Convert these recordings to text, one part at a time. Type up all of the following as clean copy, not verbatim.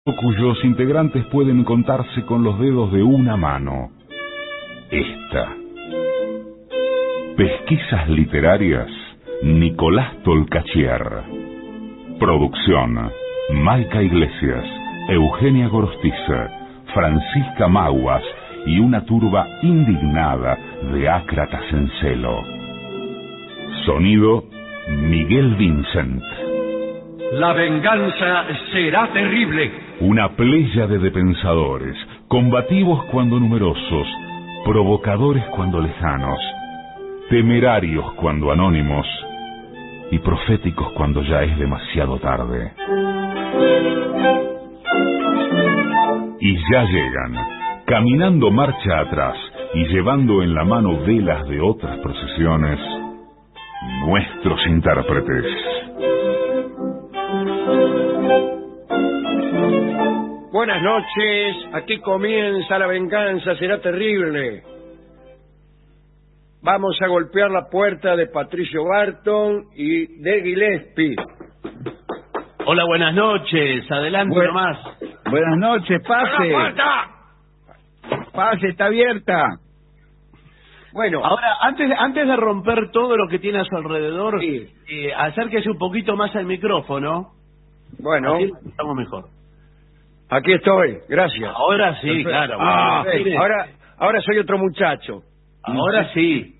cuyos integrantes pueden contarse con los dedos de una mano. Esta. Pesquisas literarias, Nicolás Tolcachier. Producción, Maica Iglesias, Eugenia Gorostiza, Francisca Maguas y una turba indignada de ácratas en celo. Sonido, Miguel Vincent. La venganza será terrible. Una pléyade de pensadores, combativos cuando numerosos, provocadores cuando lejanos, temerarios cuando anónimos y proféticos cuando ya es demasiado tarde. Y ya llegan, caminando marcha atrás y llevando en la mano velas de otras procesiones, nuestros intérpretes. Buenas noches, aquí comienza La venganza será terrible. Vamos a golpear la puerta de Patricio Barton y de Gillespie. Hola, buenas noches, adelante nomás. Buenas noches, pase. Pase, está abierta. Bueno, Ahora, antes de romper todo lo que tiene a su alrededor, sí. Acérquese un poquito más al micrófono. Bueno, Así estamos mejor. aquí estoy, gracias. Ahora sí, claro. Sí, ahora soy otro muchacho. Ahora sí.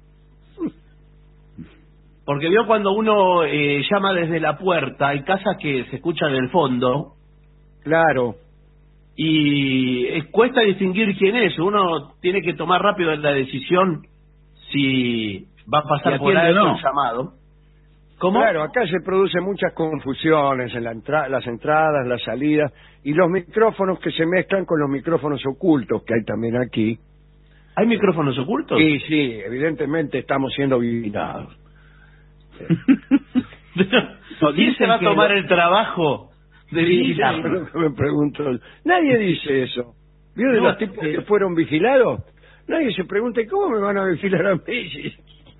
Porque vio cuando uno llama desde la puerta, hay casas que se escuchan en el fondo Claro, y cuesta distinguir quién es. Uno tiene que tomar rápido la decisión si va a pasar Si por atiende ahí o no. el llamado. ¿Cómo? claro, acá se producen muchas confusiones en las entradas, las salidas y los micrófonos que se mezclan con los micrófonos ocultos que hay también aquí. ¿Hay micrófonos ocultos? Y sí, evidentemente estamos siendo vigilados. ¿Quién se va a tomar el trabajo de vigilar? Es lo que me pregunto. Nadie dice eso. ¿Vio de No, los tipos que fueron vigilados? Nadie se pregunta, ¿cómo me van a vigilar a mí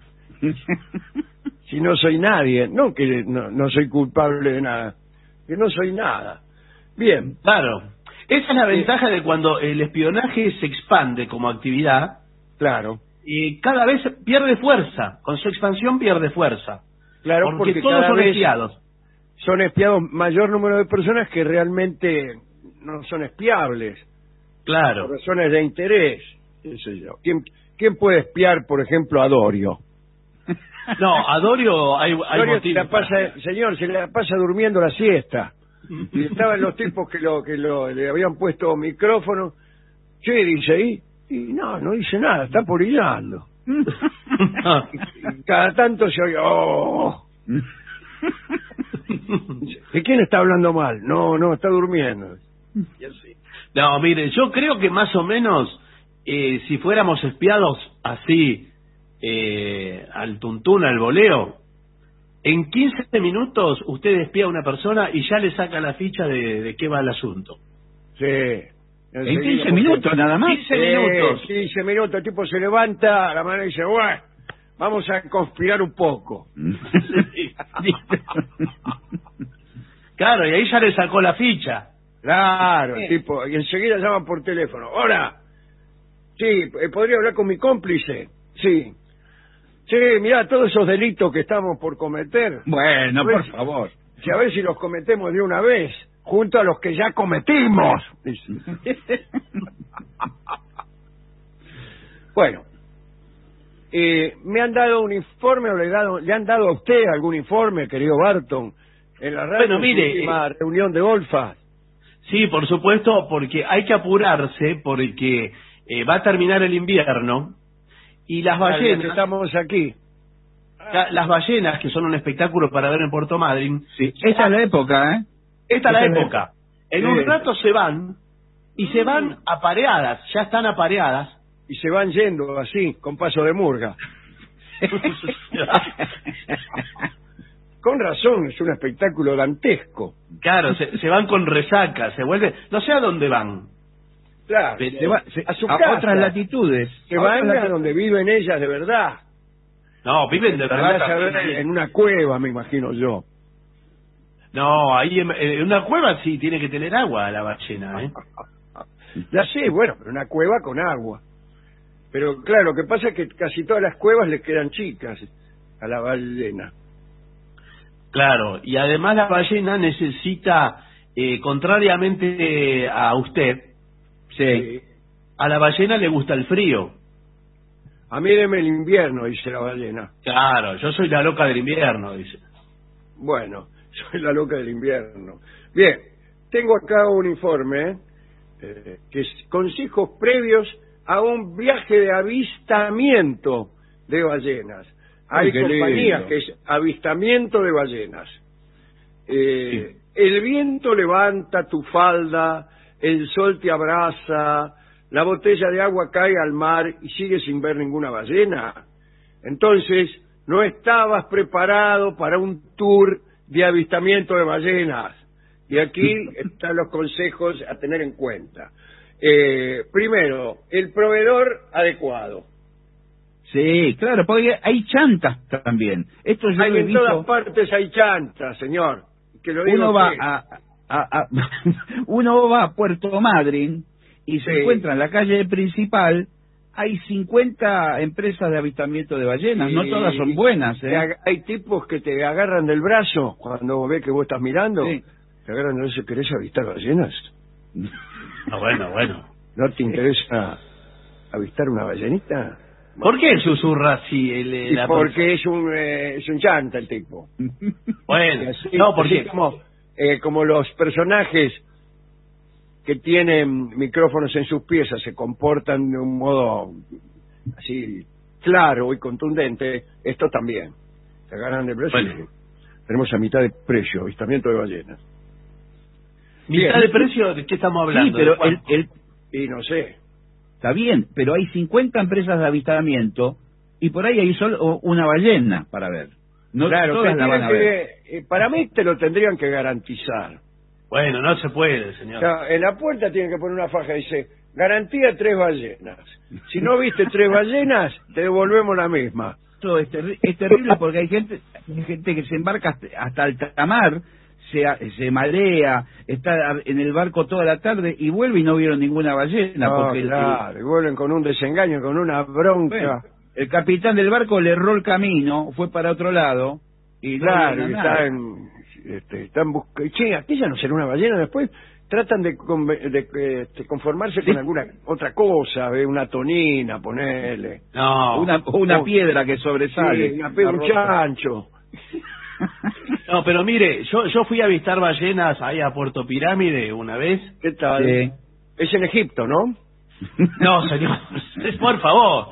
si no soy nadie? No, que no soy culpable de nada. Que no soy nada. Bien. Claro. Esa es la ventaja de cuando el espionaje se expande como actividad Claro. y cada vez pierde fuerza. Con su expansión pierde fuerza. Claro, porque todos cada son vez espiados. son espiados mayor número de personas que realmente no son espiables. Claro. Por razones de interés. Qué sé yo. ¿Quién puede espiar, por ejemplo, a Dorio? No, a Dorio hay Dorio se la motivos. pasa, señor, se la pasa durmiendo la siesta. Y estaban los tipos que le habían puesto micrófono. ¿Qué dice ahí? Y no dice nada, está polillando. Y cada tanto se oye, ¡oh! ¿De quién está hablando mal? No, está durmiendo. Y así. No, mire, yo creo que más o menos, si fuéramos espiados así, al tuntún, al voleo, en 15 minutos usted espía a una persona y ya le saca la ficha de qué va el asunto. Sí. En 15 minutos nada más. 15 minutos. 15 minutos, el tipo se levanta a la mano y dice, bueno, vamos a conspirar un poco. Claro, y ahí ya le sacó la ficha. Claro, el tipo, y enseguida llaman por teléfono. Hola. Sí, ¿podría hablar con mi cómplice? Sí. Sí, mirá, todos esos delitos que estamos por cometer. Bueno, por favor. A ver si los cometemos de una vez, junto a los que ya cometimos. Bueno, me han dado un informe, o le han dado a usted algún informe, querido Barton, en la radio, Bueno, mire, en la última reunión de Olfa. Sí, por supuesto, porque hay que apurarse, porque va a terminar el invierno y las ballenas, Estamos aquí. las ballenas, que son un espectáculo para ver en Puerto Madryn, Sí, esa es la época, ¿eh? esta es la Esa es la época. En Sí. un rato se van y se van apareadas, ya están apareadas. Y se van yendo así, con paso de murga. Con razón, es un espectáculo dantesco. Claro, se van con resaca, se vuelve, no sé a dónde van. Claro, Pero- a su a casa. otras latitudes. Que A otras van a latitudes. donde viven ellas de verdad. No, viven de verdad. Andás a ver también. en una cueva, me imagino yo. No, ahí en una cueva sí tiene que tener agua la ballena, ¿eh? Ya sé, bueno, pero una cueva con agua. Pero claro, lo que pasa es que casi todas las cuevas le quedan chicas a la ballena. Claro, y además la ballena necesita, contrariamente a usted, Sí. a la ballena le gusta el frío. A mí deme el invierno, dice la ballena. Claro, yo soy la loca del invierno, dice. Bueno, soy la loca del invierno. Bien, tengo acá un informe que es consejos previos a un viaje de avistamiento de ballenas. Hay Ay, qué compañías lindo. que es avistamiento de ballenas. Sí. El viento levanta tu falda, el sol te abraza, la botella de agua cae al mar y sigues sin ver ninguna ballena. Entonces, no estabas preparado para un tour de avistamiento de ballenas. Y aquí están los consejos a tener en cuenta. Primero, el proveedor adecuado. Sí, claro, porque hay chantas también. Esto yo lo he En todas visto. partes hay chantas, señor. Que lo diga Uno va usted. uno va a Puerto Madryn y se Sí. encuentra en la calle principal, hay 50 empresas de avistamiento de ballenas, no todas son buenas, ¿eh? Hay tipos que te agarran del brazo cuando ve que vos estás mirando. Sí. Te agarran del brazo. ¿Querés avistar ballenas? Ah, bueno. ¿No te interesa avistar una ballenita? ¿Por qué susurra así Y porque es un chanta el tipo. Bueno, Así- no, porque... así como los personajes que tienen micrófonos en sus piezas se comportan de un modo así claro y contundente, esto también. Se agarran de precio. Bueno. Tenemos a mitad de precio, avistamiento de ballenas. ¿Mitad Bien. de precio de qué estamos hablando? Sí, pero ¿De cuánto? Y no sé. está bien, pero hay 50 empresas de avistamiento y por ahí hay solo una ballena para ver. No Claro, todas que la van a tienen ver. para mí te lo tendrían que garantizar. Bueno, no se puede, O señor. sea, en la puerta tienen que poner una faja que dice, garantía 3 ballenas. Si no viste 3 ballenas, te devolvemos la misma. Esto es terrible porque hay gente que se embarca hasta alta mar, se marea, está en el barco toda la tarde y vuelve y no vieron ninguna ballena. No, Porque claro, y vuelven con un desengaño, con una bronca. bueno, el capitán del barco le erró el camino, fue para otro lado y no Claro, vieron y nada. están buscando. Che, aquella no será una ballena. Después tratan de conformarse Sí. con alguna otra cosa, una tonina, ponerle. No, Una piedra que sobresale. Sí, Una un roca. chancho. no, pero mire, yo fui a avistar ballenas ahí a Puerto Pirámide una vez. ¿Qué tal? Sí. Es en Egipto, ¿no? No, señor, por favor.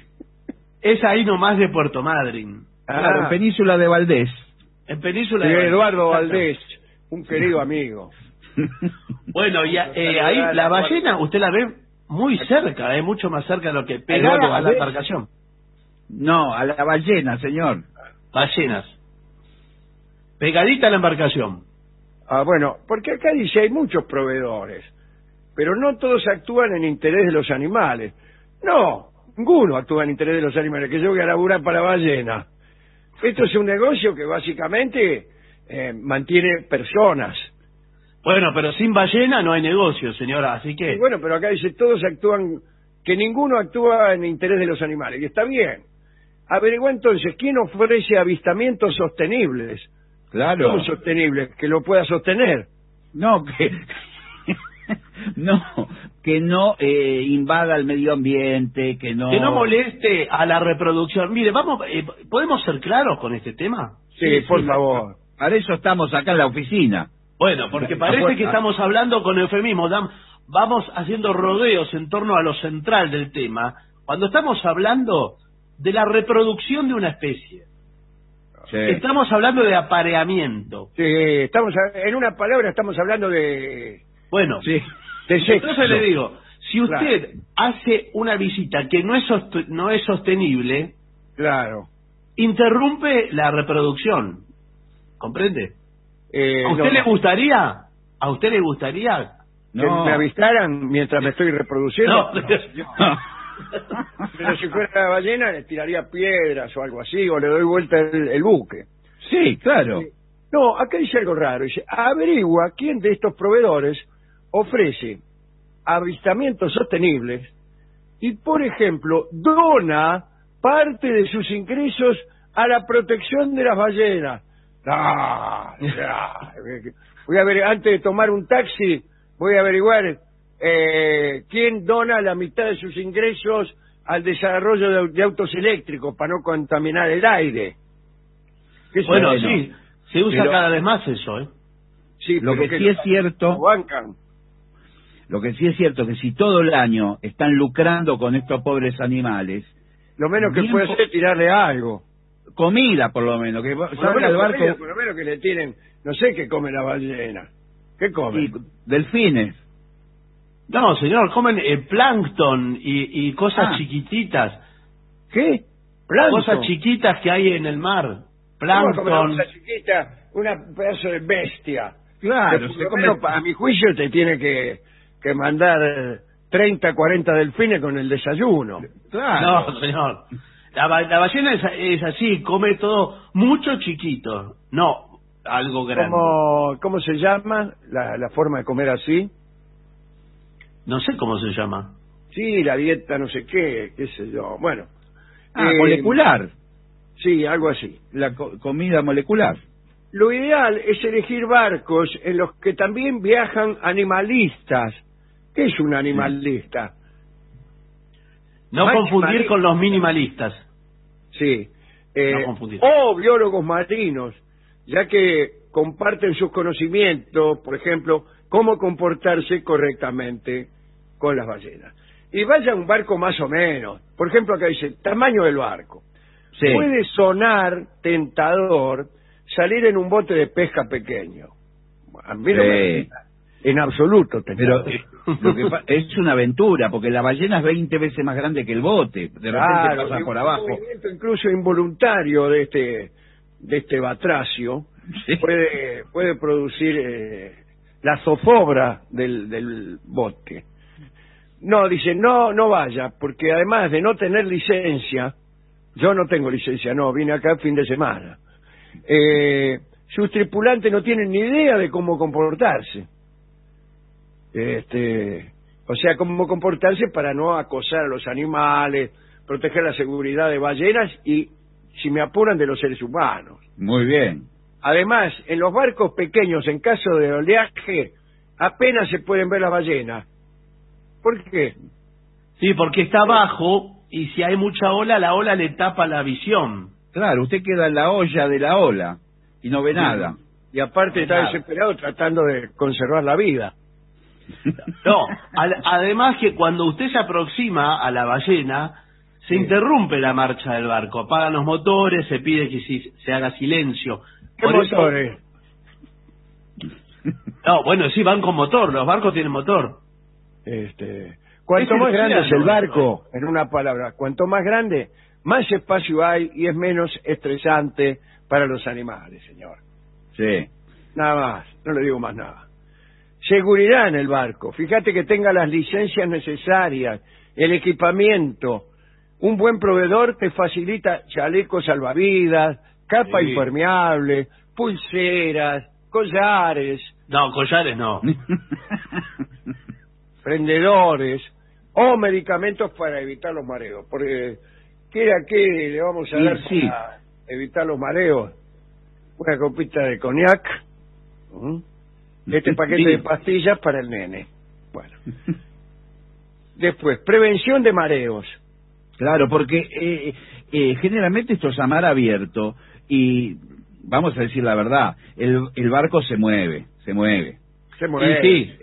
Es ahí nomás de Puerto Madryn, Claro, Península de Valdés. en Península Sí, de Eduardo Valdés. Valdés, un querido amigo. Bueno, y ahí la ballena, usted la ve muy cerca, mucho más cerca de lo que Eduardo pegada a la Valdés. embarcación. No, a la ballena, señor. Ballenas. Pegadita a la embarcación. Bueno, porque acá dice hay muchos proveedores, pero no todos actúan en interés de los animales. No, ninguno actúa en interés de los animales, que yo voy a laburar para ballena. Esto es un negocio que básicamente mantiene personas. Bueno, pero sin ballena no hay negocio, señora, así Y que... bueno, pero acá dice todos actúan, que ninguno actúa en interés de los animales, y está bien. Averigua entonces quién ofrece avistamientos sostenibles. Claro. ¿Cómo sostenibles? Que lo pueda sostener. No, que no invada el medio ambiente, que no moleste a la reproducción. Mire, vamos, ¿podemos ser claros con este tema? Sí, por favor. Para eso estamos acá en la oficina. Bueno, porque parece que estamos hablando con eufemismo, vamos haciendo rodeos en torno a lo central del tema, cuando estamos hablando de la reproducción de una especie. Sí. Estamos hablando de apareamiento. Sí, en una palabra estamos hablando de Bueno, Sí. sexo. entonces le digo, si usted Claro. hace una visita que no es sostenible, Claro. interrumpe la reproducción. ¿Comprende? ¿A usted no, le gustaría? ¿A usted le gustaría? que me avistaran mientras me estoy reproduciendo. No. Pero si fuera la ballena le tiraría piedras o algo así, o le doy vuelta el buque. Sí, claro. No, acá dice algo raro. Dice, averigua quién de estos proveedores ofrece avistamientos sostenibles y, por ejemplo, dona parte de sus ingresos a la protección de las ballenas. Voy a ver, antes de tomar un taxi, voy a averiguar quién dona la mitad de sus ingresos al desarrollo de autos eléctricos para no contaminar el aire. Bueno, sí, se usa cada vez más eso, ¿eh? Sí, lo que sí es cierto, lo que sí es cierto que si todo el año están lucrando con estos pobres animales, lo menos que puede hacer es tirarle algo. Comida, por lo menos, que salga al barco. Por lo menos que le tienen, no sé qué come la ballena. ¿Qué come? Delfines. No, señor, comen plancton y cosas chiquititas. ¿Qué? ¿Plancton? Cosas chiquitas que hay en el mar. Plancton. Una cosa chiquita, una pedazo de bestia. Claro, a mi juicio te tiene que mandar 30, 40 delfines con el desayuno. Claro. No, señor. La ballena es así, come todo mucho chiquito, no algo grande. ¿Cómo se llama la forma de comer así? No sé cómo se llama. Sí, la dieta no sé qué sé yo. Bueno. Molecular. Sí, algo así. La comida molecular. Lo ideal es elegir barcos en los que también viajan animalistas. ¿Qué es un animalista? No confundir con los minimalistas. Sí. No confundir. O biólogos marinos, ya que comparten sus conocimientos, por ejemplo, cómo comportarse correctamente con las ballenas. Y vaya un barco más o menos. Por ejemplo, acá dice, tamaño del barco. Sí. Puede sonar tentador salir en un bote de pesca pequeño. A mí no me gusta. En absoluto. Pero es una aventura, porque la ballena es 20 veces más grande que el bote. De repente pasa por abajo. Un movimiento incluso involuntario de este batracio sí. puede producir la zozobra del bote. No, dice, no vaya, porque además de no tener licencia, yo no tengo licencia, no, vine acá fin de semana. Sus tripulantes no tienen ni idea de cómo comportarse. O sea, cómo comportarse para no acosar a los animales, proteger la seguridad de ballenas y, si me apuran, de los seres humanos. Muy bien. Además, en los barcos pequeños, en caso de oleaje, apenas se pueden ver las ballenas. ¿Por qué? Sí, porque está abajo y si hay mucha ola, la ola le tapa la visión. Claro, usted queda en la olla de la ola y no ve nada. Y aparte está desesperado tratando de conservar la vida. No, además que cuando usted se aproxima a la ballena, se interrumpe la marcha del barco, apagan los motores, se pide que se haga silencio. ¿Qué motores? No, bueno, sí, van con motor, los barcos tienen motor. Cuanto más grande es el barco, en una palabra, cuanto más grande, más espacio hay y es menos estresante para los animales, señor. Sí. Nada más, no le digo más nada. Seguridad en el barco. Fíjate que tenga las licencias necesarias, el equipamiento. Un buen proveedor te facilita chalecos salvavidas, capa impermeable, pulseras, collares. No, collares no. Prendedores o medicamentos para evitar los mareos. Porque, ¿qué le vamos a dar para evitar los mareos? Una copita de coñac. Este paquete de pastillas para el nene. Bueno. Después, prevención de mareos. Claro, porque generalmente esto es a mar abierto y, vamos a decir la verdad, el barco se mueve. Se mueve. Sí.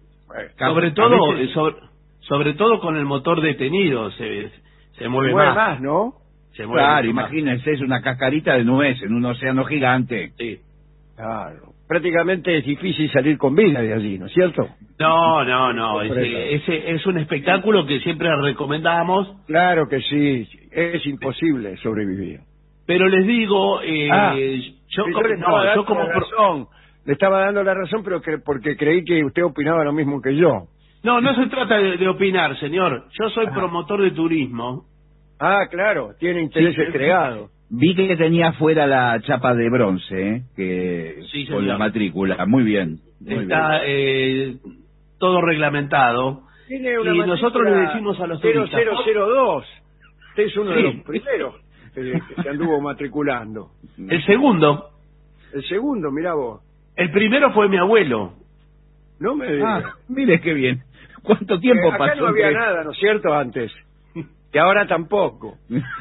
Sobre todo con el motor detenido, se mueve más, ¿no? Se mueve claro, imagínense, es una cascarita de nuez en un océano gigante. Sí. Claro. Prácticamente es difícil salir con vida de allí, ¿no es cierto? No. Es un espectáculo que siempre recomendamos. Claro que sí, es imposible sobrevivir. Pero les digo, le estaba dando la razón, pero porque creí que usted opinaba lo mismo que yo. No se trata de opinar, señor. Yo soy promotor de turismo. Ah, claro, tiene intereses creados. Vi que tenía afuera la chapa de bronce, que Sí, con señor. la matrícula. Muy bien. Muy Está todo reglamentado. Tiene una Y nosotros matrícula le decimos a los turistas... 0002. Usted es uno de Sí. los primeros que se anduvo matriculando. El segundo, El segundo, mirá vos. el primero fue mi abuelo. No me bien. digas. Mire qué bien. ¿Cuánto tiempo Acá pasó? no había entre- nada, ¿no es cierto? Antes. Y ahora tampoco.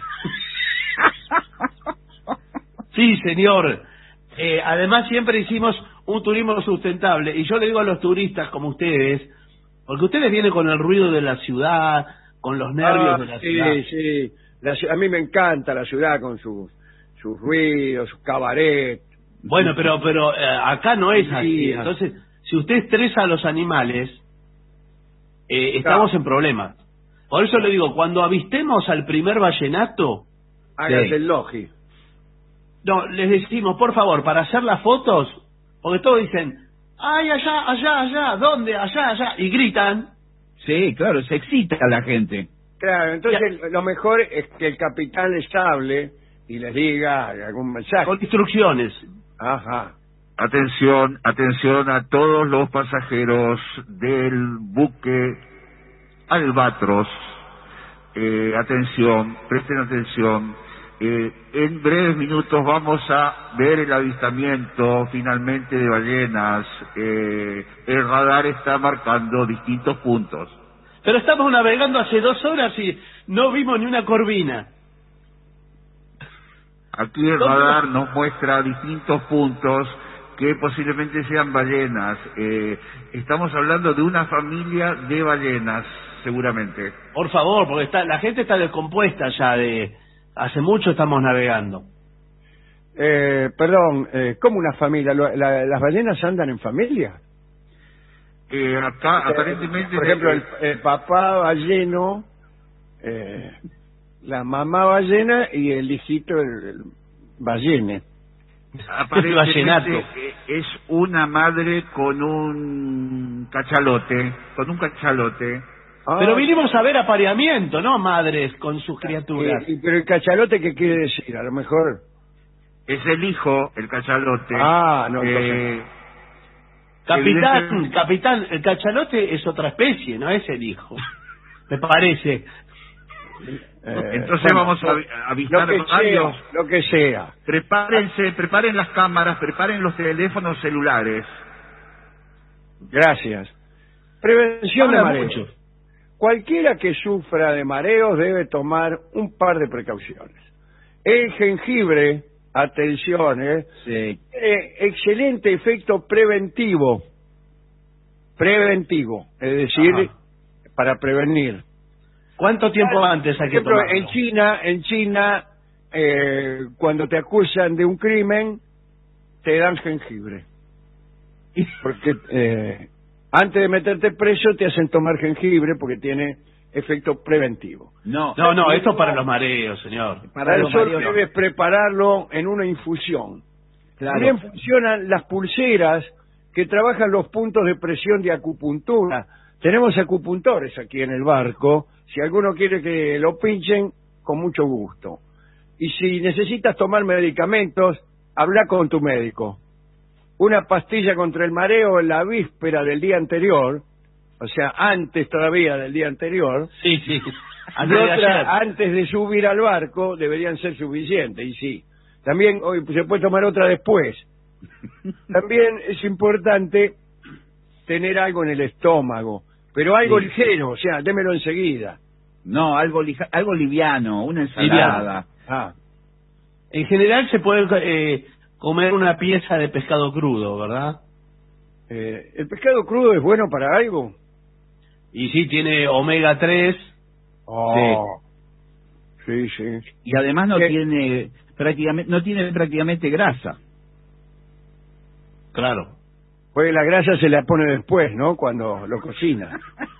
Sí, señor. Además, siempre hicimos un turismo sustentable. Y yo le digo a los turistas como ustedes, porque ustedes vienen con el ruido de la ciudad, con los nervios de la ciudad. Sí, sí. A mí me encanta la ciudad con sus ruidos, sus cabaret. Bueno, pero acá no es así. Sí. Entonces, si usted estresa a los animales, estamos en problemas. Por eso le digo, cuando avistemos al primer vallenato, Hágase Sí. el logi. no, les decimos, por favor, para hacer las fotos, porque todos dicen, ay, allá, allá, allá, ¿dónde? Allá, allá, y gritan. Sí, claro, se excita la gente. Claro, entonces lo mejor es que el capitán les hable y les diga algún mensaje. Con instrucciones. Ajá. Atención, atención a todos los pasajeros del buque Albatros. Atención, presten atención. En breves minutos vamos a ver el avistamiento finalmente de ballenas. El radar está marcando distintos puntos. Pero estamos navegando hace 2 horas y no vimos ni una corvina. Aquí el radar nos muestra distintos puntos que posiblemente sean ballenas. Estamos hablando de una familia de ballenas, seguramente. Por favor, porque la gente está descompuesta ya hace mucho estamos navegando. Perdón, ¿cómo una familia? ¿Las ballenas andan en familia? Acá aparentemente... Por ejemplo, el papá balleno, la mamá ballena y el hijito el ballene. El vallenato. Aparentemente es una madre con un cachalote, Ah, Pero vinimos a ver apareamiento, ¿no? Madres con sus criaturas. pero el cachalote, ¿qué quiere decir? A lo mejor... Es el hijo, el cachalote. Ah, no, entonces... Capitán, el cachalote es otra especie, no es el hijo. Me parece. Entonces vamos a avisar varios. Lo que sea. Preparen las cámaras, preparen los teléfonos celulares. Gracias. Prevención de Habla mareos. mucho. Cualquiera que sufra de mareos debe tomar un par de precauciones. El jengibre, atención, Sí. tiene excelente efecto preventivo. Preventivo, es decir, Ajá. para prevenir. ¿Cuánto tiempo antes Por hay que ejemplo, tomarlo? en China, cuando te acusan de un crimen, te dan jengibre. Porque antes de meterte preso te hacen tomar jengibre porque tiene efecto preventivo. No, No, esto es para los mareos, señor. Para los eso mareos no. debes prepararlo en una infusión. Claro. También funcionan las pulseras que trabajan los puntos de presión de acupuntura. Tenemos acupuntores aquí en el barco. Si alguno quiere que lo pinchen, con mucho gusto. Y si necesitas tomar medicamentos, habla con tu médico. Una pastilla contra el mareo en la víspera del día anterior, o sea, antes todavía del día anterior, Sí. y Antes de ayer. otra antes de subir al barco, deberían ser suficientes. Y sí, también hoy se puede tomar otra después. También es importante tener algo en el estómago, pero algo Sí. ligero, o sea, démelo enseguida. No, algo liviano, una ensalada. Ah, En general se puede comer una pieza de pescado crudo, ¿verdad? ¿el pescado crudo es bueno para algo? Y sí, tiene omega 3. Oh, sí, sí. Y además no ¿Qué? tiene prácticamente grasa. Claro. Pues la grasa se la pone después, ¿no? Cuando lo cocina.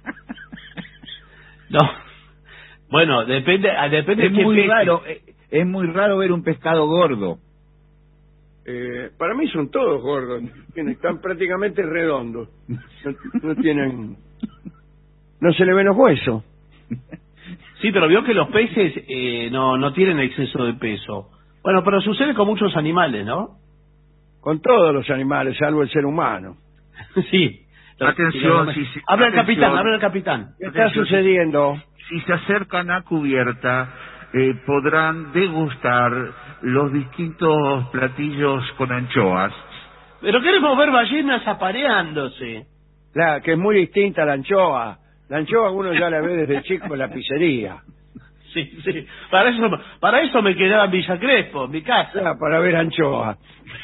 No. Bueno, depende Es qué muy pez. raro, es muy raro ver un pescado gordo. Para mí son todos gordos, están prácticamente redondos. No tienen... No se le ven los huesos. Sí, pero vio que los peces no tienen exceso de peso. Bueno, pero sucede con muchos animales, ¿no? Con todos los animales, salvo el ser humano. Sí. Atención, Habla el atención. capitán, habla el capitán. ¿Qué está sucediendo? Si se acercan a cubierta, podrán degustar los distintos platillos con anchoas. Pero queremos ver ballenas apareándose. Que es muy distinta a la anchoa. La anchoa uno ya la ve desde chico en la pizzería. Sí, sí. Para eso me quedaba en Villa Crespo, en mi casa. Para ver anchoa.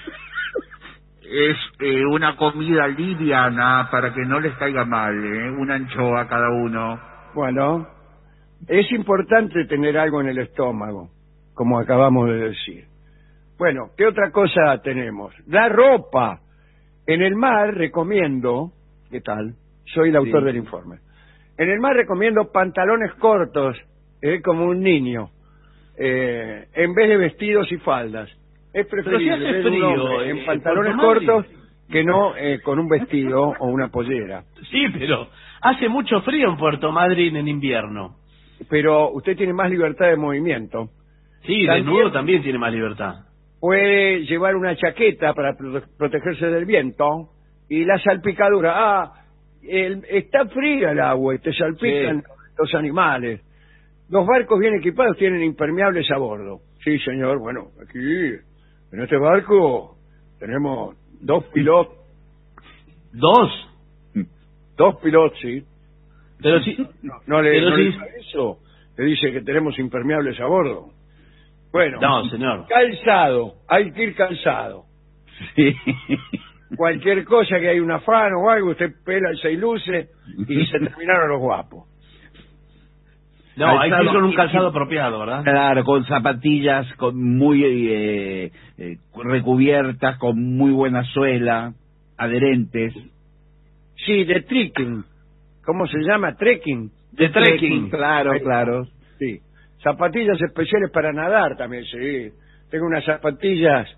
Es una comida liviana para que no les caiga mal, una anchoa cada uno. Bueno, es importante tener algo en el estómago, como acabamos de decir. Bueno, ¿qué otra cosa tenemos? La ropa. En el mar recomiendo, ¿qué tal? Soy el autor del informe. En el mar recomiendo pantalones cortos, como un niño, en vez de vestidos y faldas. Es preferible Pero si hace ver un frío, hombre en pantalones Puerto Madryn. cortos que no con un vestido o una pollera. Sí, pero hace mucho frío en Puerto Madryn en invierno. Pero usted tiene más libertad de movimiento. Sí, desnudo también tiene más libertad. Puede llevar una chaqueta para protegerse del viento y la salpicadura. Está fría el agua y te salpican los animales. Los barcos bien equipados tienen impermeables a bordo. Sí, señor. Bueno, aquí, en este barco, tenemos 2 pilotos. ¿Dos? 2 pilotos, sí. Pero sí. No le pero sí. dice eso. Le dice que tenemos impermeables a bordo. Bueno. No, señor. Calzado. Hay que ir calzado. Sí. Cualquier cosa que hay un afán o algo, usted pela y se iluce y se terminaron los guapos. No, hay que ir Calzado. con un calzado apropiado, ¿verdad? Claro, con zapatillas muy recubiertas, con muy buena suela, adherentes. Sí, de trekking. ¿Cómo se llama? Trekking. De trekking. Claro, Ahí. claro. Sí. Zapatillas especiales para nadar también, sí. Tengo unas zapatillas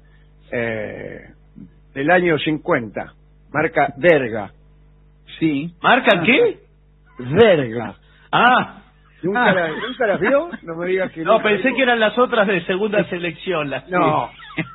del año 50, marca Verga. Sí. ¿Marca qué? Verga. Ah, ¿Nunca las vio? No me digas que no, nunca pensé vio. que eran las otras de segunda selección. Las No.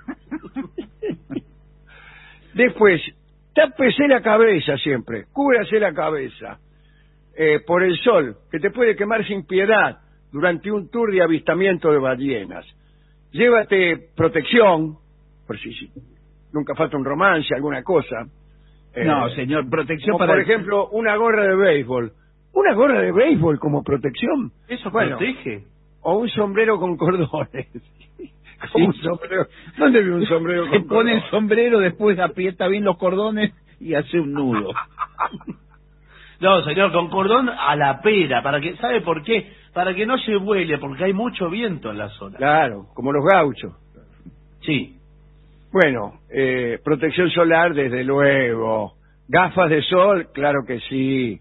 Después, tápese la cabeza siempre, cúbrase la cabeza por el sol, que te puede quemar sin piedad durante un tour de avistamiento de ballenas. Llévate protección, por si nunca falta un romance, alguna cosa. No, señor, protección Como para... por ejemplo, una gorra de béisbol. ¿Una gorra de béisbol como protección? Eso Bueno, protege. o un sombrero con cordones. Como un sombrero. ¿Dónde vi un sombrero Se con pone el cordones? sombrero, después aprieta bien los cordones y hace un nudo. No, señor, con cordón a la pera. ¿Sabe por qué? Para que no se vuele, porque hay mucho viento en la zona. Claro, como los gauchos. Sí. Bueno, protección solar, desde luego. Gafas de sol, claro que sí.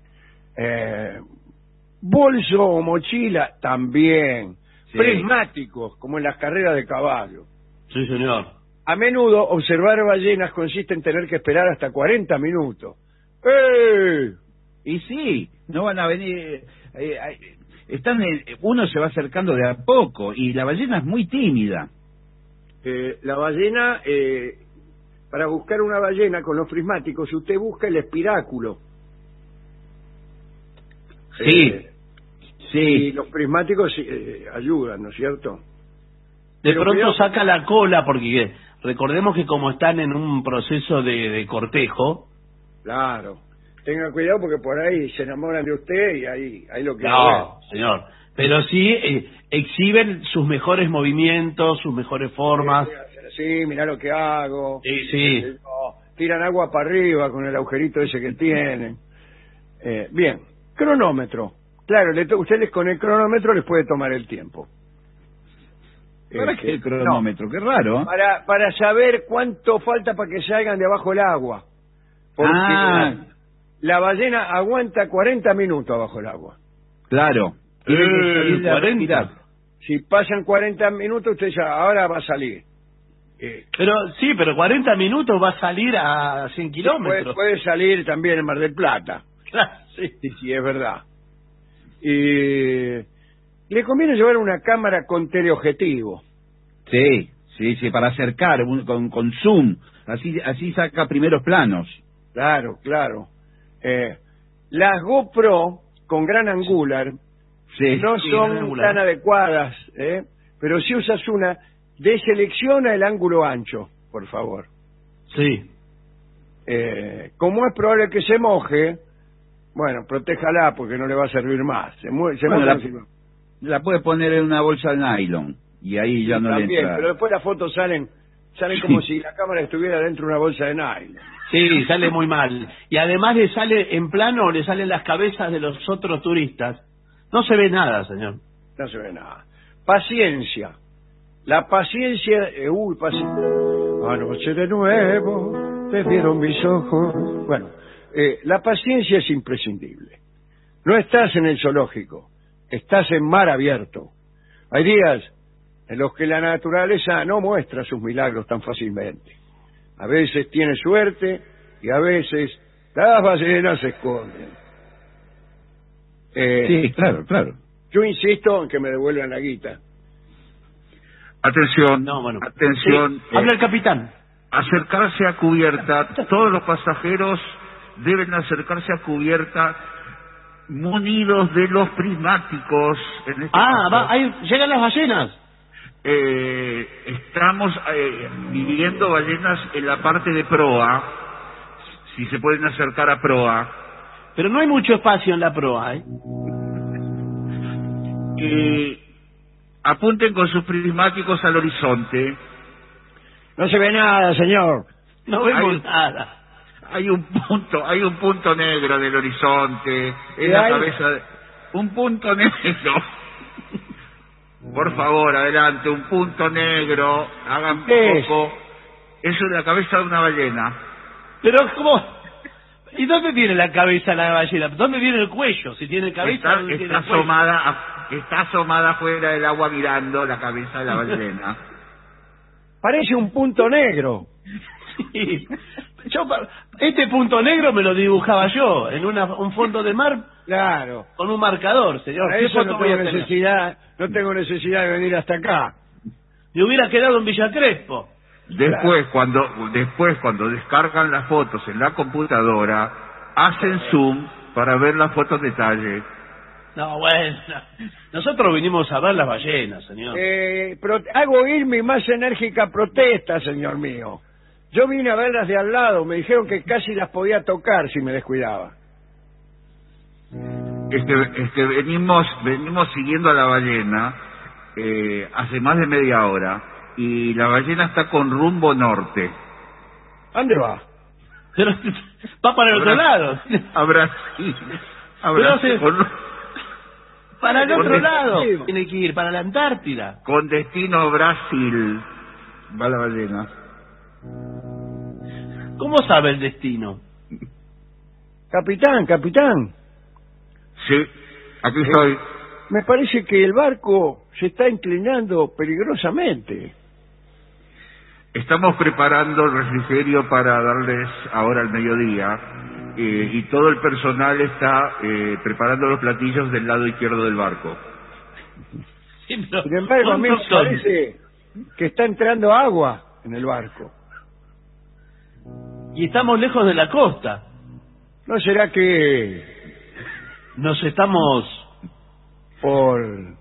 Bolso o mochila, también. Sí. Prismáticos, como en las carreras de caballo. Sí, señor. A menudo, observar ballenas consiste en tener que esperar hasta 40 minutos. ¡Eh! Y sí, no van a venir... uno se va acercando de a poco y la ballena es muy tímida. La ballena, para buscar una ballena con los prismáticos, usted busca el espiráculo. Sí. Y Sí, los prismáticos ayudan, ¿no es cierto? De Pero pronto cuidado. saca la cola, porque recordemos que como están en un proceso de cortejo... Claro. Tenga cuidado porque por ahí se enamoran de usted y ahí lo que... No, señor. Pero sí exhiben sus mejores movimientos, sus mejores formas. Sí, mirá lo que hago. Sí, sí. No, tiran agua para arriba con el agujerito ese que tienen. Bien, cronómetro. Claro, ustedes con el cronómetro les puede tomar el tiempo. ¿para qué el cronómetro? Qué raro. No, para saber cuánto falta para que salgan de abajo el agua. Porque la ballena aguanta 40 minutos abajo el agua. Claro. Tiene que salir de 40. respirar. Si pasan 40 minutos, usted ya ahora va a salir. Pero 40 minutos va a salir a 100 kilómetros. Puede salir también en Mar del Plata. Sí. Sí, es verdad. Y le conviene llevar una cámara con teleobjetivo. Sí, Sí, sí, para acercar con zoom, así saca primeros planos. Claro, claro. Las GoPro con gran angular Sí. no sí, son gran angular. tan adecuadas, pero si usas una, deselecciona el ángulo ancho, por favor. Sí. Como es probable que se moje, bueno, protéjala porque no le va a servir más. Se Bueno, moja la- encima. La puede poner en una bolsa de nylon y ahí ya no le También, entra. pero después las fotos salen como si la cámara estuviera dentro de una bolsa de nylon. Sí, sale muy mal. Y además le sale en plano, le salen las cabezas de los otros turistas. No se ve nada, señor. No se ve nada. Paciencia. La paciencia... Anoche de nuevo te vieron mis ojos. Bueno, la paciencia es imprescindible. No estás en el zoológico, estás en mar abierto. Hay días en los que la naturaleza no muestra sus milagros tan fácilmente. A veces tiene suerte y a veces las ballenas se esconden. Sí, claro, claro. Yo insisto en que me devuelvan la guita. Atención, No, bueno. atención. Sí, habla el capitán. Acercarse a cubierta. Todos los pasajeros deben acercarse a cubierta munidos de los prismáticos. En este caso. Llegan las ballenas. Estamos viviendo ballenas en la parte de proa. Si se pueden acercar a proa. Pero no hay mucho espacio en la proa, ¿eh? Apunten con sus prismáticos al horizonte. No se ve nada, señor. No vemos Hay- nada. Hay un punto negro del horizonte ¿Y en la hay? cabeza. Un punto negro. Por favor, adelante, un punto negro. Hagan ¿Qué es? poco. Eso es la cabeza de una ballena. Pero, ¿cómo? ¿Y dónde tiene la cabeza la ballena? ¿Dónde tiene el cuello? Si tiene cabeza, Está, ¿dónde tiene está el cuello? está asomada fuera del agua mirando la cabeza de la ballena. Parece un punto negro. Sí. Este punto negro me lo dibujaba yo en un fondo de mar Claro. con un marcador, señor. Para ¿Qué eso foto no voy a tengo tener? no tengo necesidad de venir hasta acá. Me hubiera quedado en Villa Crespo. Después, cuando descargan las fotos en la computadora, hacen zoom para ver las fotos detalle. No, bueno. Nosotros vinimos a ver las ballenas, señor. Hago oír mi más enérgica protesta, señor mío. Yo vine a verlas de al lado, me dijeron que casi las podía tocar si me descuidaba. Venimos siguiendo a la ballena hace más de media hora y la ballena está con rumbo norte. ¿A dónde va? Pero va para el otro lado. A Brasil. Pero se- con, Para el Con otro lado. destino. Tiene que ir para la Antártida. con destino a Brasil. Va la ballena. ¿Cómo sabe el destino? Capitán, Sí, aquí estoy. me parece que el barco se está inclinando peligrosamente. Estamos preparando el refrigerio para darles ahora al mediodía y todo el personal está preparando los platillos del lado izquierdo del barco. Sí, pero Sin embargo, a mí me ¿cuántos son? parece que está entrando agua en el barco. Y estamos lejos de la costa. ¿No será que Nos estamos... por...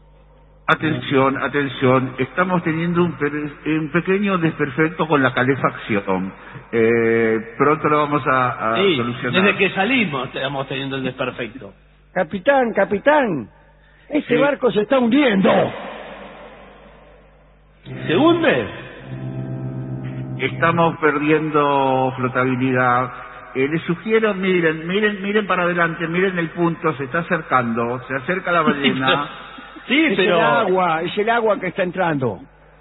Atención, estamos teniendo un pequeño desperfecto con la calefacción. Pronto lo vamos a Sí, solucionar. desde que salimos estamos teniendo el desperfecto. Capitán, este Sí. barco se está hundiendo. ¿Se hunde? Estamos perdiendo flotabilidad. Les sugiero, miren para adelante, miren el punto, se está acercando, se acerca la ballena. Sí, Es pero... es el agua que está entrando.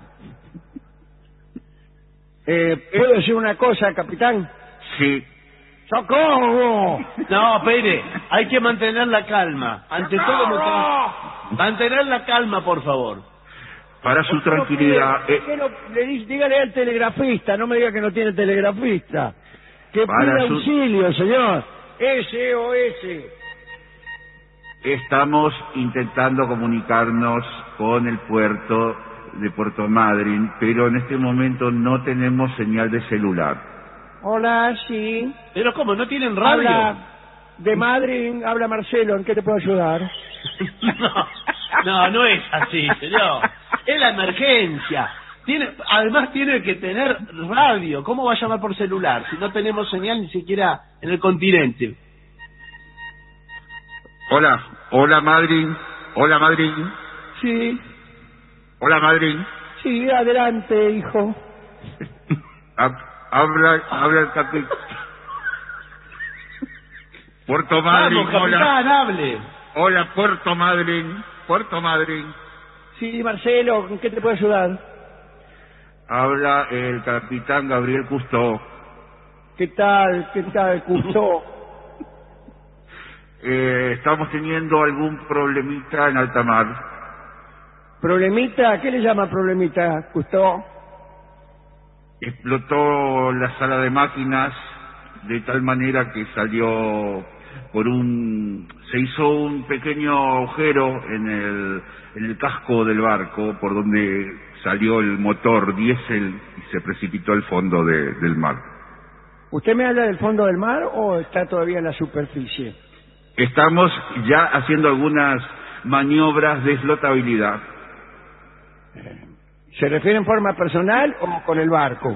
¿Puedo decir una cosa, capitán? Sí, ¡Socorro! No, espere, hay que mantener la calma. Ante todo, mantener la calma, por favor. para su tranquilidad. Dígale al telegrafista, no me diga que no tiene telegrafista. Que Para pida su- auxilio, señor. SOS. Estamos intentando comunicarnos con el puerto de Puerto Madryn, pero en este momento no tenemos señal de celular. Hola, sí. Pero ¿cómo? ¿No tienen radio? Habla de Madrid, habla Marcelo, ¿en qué te puedo ayudar? No es así, señor. Es la emergencia. Además tiene que tener radio. ¿Cómo va a llamar por celular si no tenemos señal ni siquiera en el continente? Hola Madryn, hola Madryn, Sí, hola Madryn. sí, adelante, hijo. Habla el capitán. Puerto Madryn, Vamos, capitán, hable. Hola Puerto Madryn, Puerto Madryn. Sí, Marcelo, ¿en qué te puedo ayudar? Habla el capitán Gabriel Cousteau. ¿Qué tal, Cousteau? Estamos teniendo algún problemita en alta mar. ¿Problemita? ¿Qué le llama problemita, Cousteau? Explotó la sala de máquinas de tal manera que se hizo un pequeño agujero en el casco del barco por donde salió el motor diésel y se precipitó al fondo del mar. ¿Usted me habla del fondo del mar o está todavía en la superficie? Estamos ya haciendo algunas maniobras de flotabilidad. ¿Se refiere en forma personal o con el barco?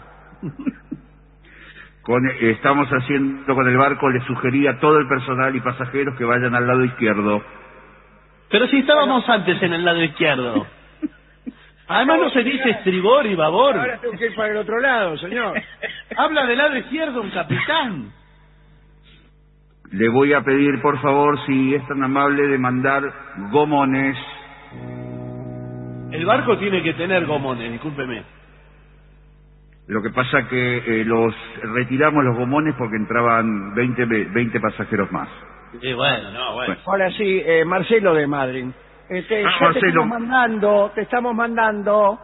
Estamos haciendo con el barco, le sugería a todo el personal y pasajeros que vayan al lado izquierdo. Pero si estábamos antes en el lado izquierdo. Además no se dice estribor y babor. Ahora tengo que ir para el otro lado, señor. Habla del lado izquierdo un capitán. Le voy a pedir, por favor, si es tan amable, de mandar gomones. El barco tiene que tener gomones, discúlpeme. Lo que pasa que retiramos los gomones porque entraban 20 pasajeros más. Bueno. Ahora sí, Marcelo de Madrid. Marcelo. Te estamos mandando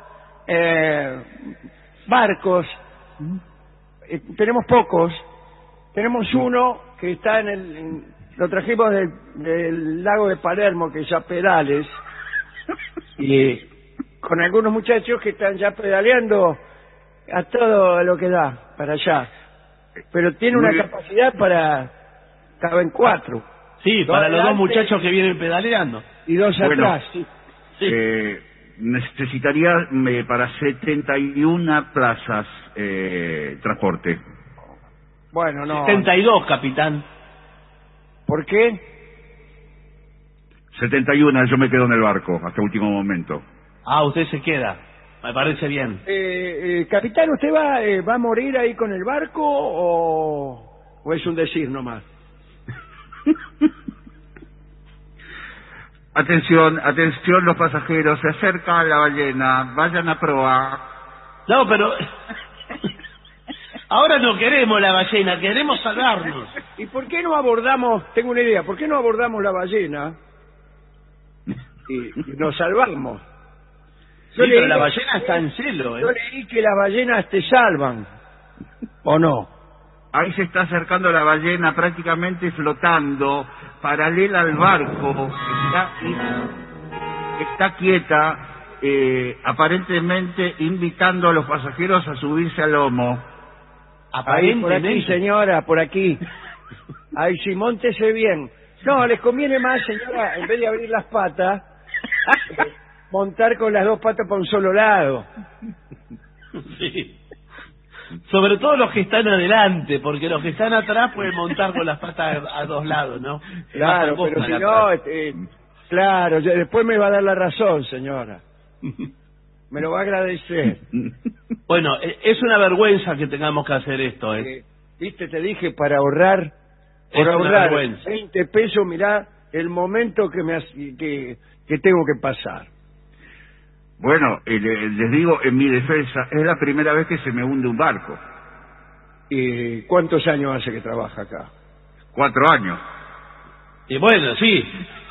barcos. Tenemos pocos. Tenemos uno que está lo trajimos del lago de Palermo, que es ya Pedales, y con algunos muchachos que están ya pedaleando a todo lo que da para allá. Pero tiene Muy una bien. capacidad caben 4. Sí, Dos para los dos adelante muchachos que vienen pedaleando. y 2 Bueno. atrás. Sí. Necesitaría para 71 plazas transporte. Bueno, no. 72, capitán. ¿Por qué? 71, yo me quedo en el barco hasta último momento. Ah, usted se queda. Me parece bien. Capitán, ¿usted va a morir ahí con el barco o es un decir nomás? Atención los pasajeros, se acerca la ballena, vayan a proa. No, pero... Ahora no queremos la ballena, queremos salvarnos. ¿Y por qué no abordamos, tengo una idea, por qué no abordamos la ballena y nos salvamos? Sí, pero la ballena está en celo, ¿eh? Yo leí que las ballenas te salvan, ¿o no? Ahí se está acercando la ballena prácticamente flotando, paralela al barco, está quieta, aparentemente invitando a los pasajeros a subirse al lomo. Ahí, por aquí, señora, por aquí. Ay, sí, móntese bien. No, les conviene más, señora, en vez de abrir las patas, montar con las dos patas para un solo lado. Sí. Sobre todo los que están adelante, porque los que están atrás pueden montar con las patas a dos lados, ¿no? Claro, pero si no, claro, después me va a dar la razón, señora. Me lo va a agradecer. Bueno, es una vergüenza que tengamos que hacer esto, ¿eh? Viste, te dije, para ahorrar, Es una vergüenza. 20 pesos, mirá el momento que tengo que pasar. Bueno, les digo, en mi defensa, es la primera vez que se me hunde un barco. ¿Cuántos años hace que trabaja acá? 4 años. Y bueno, sí.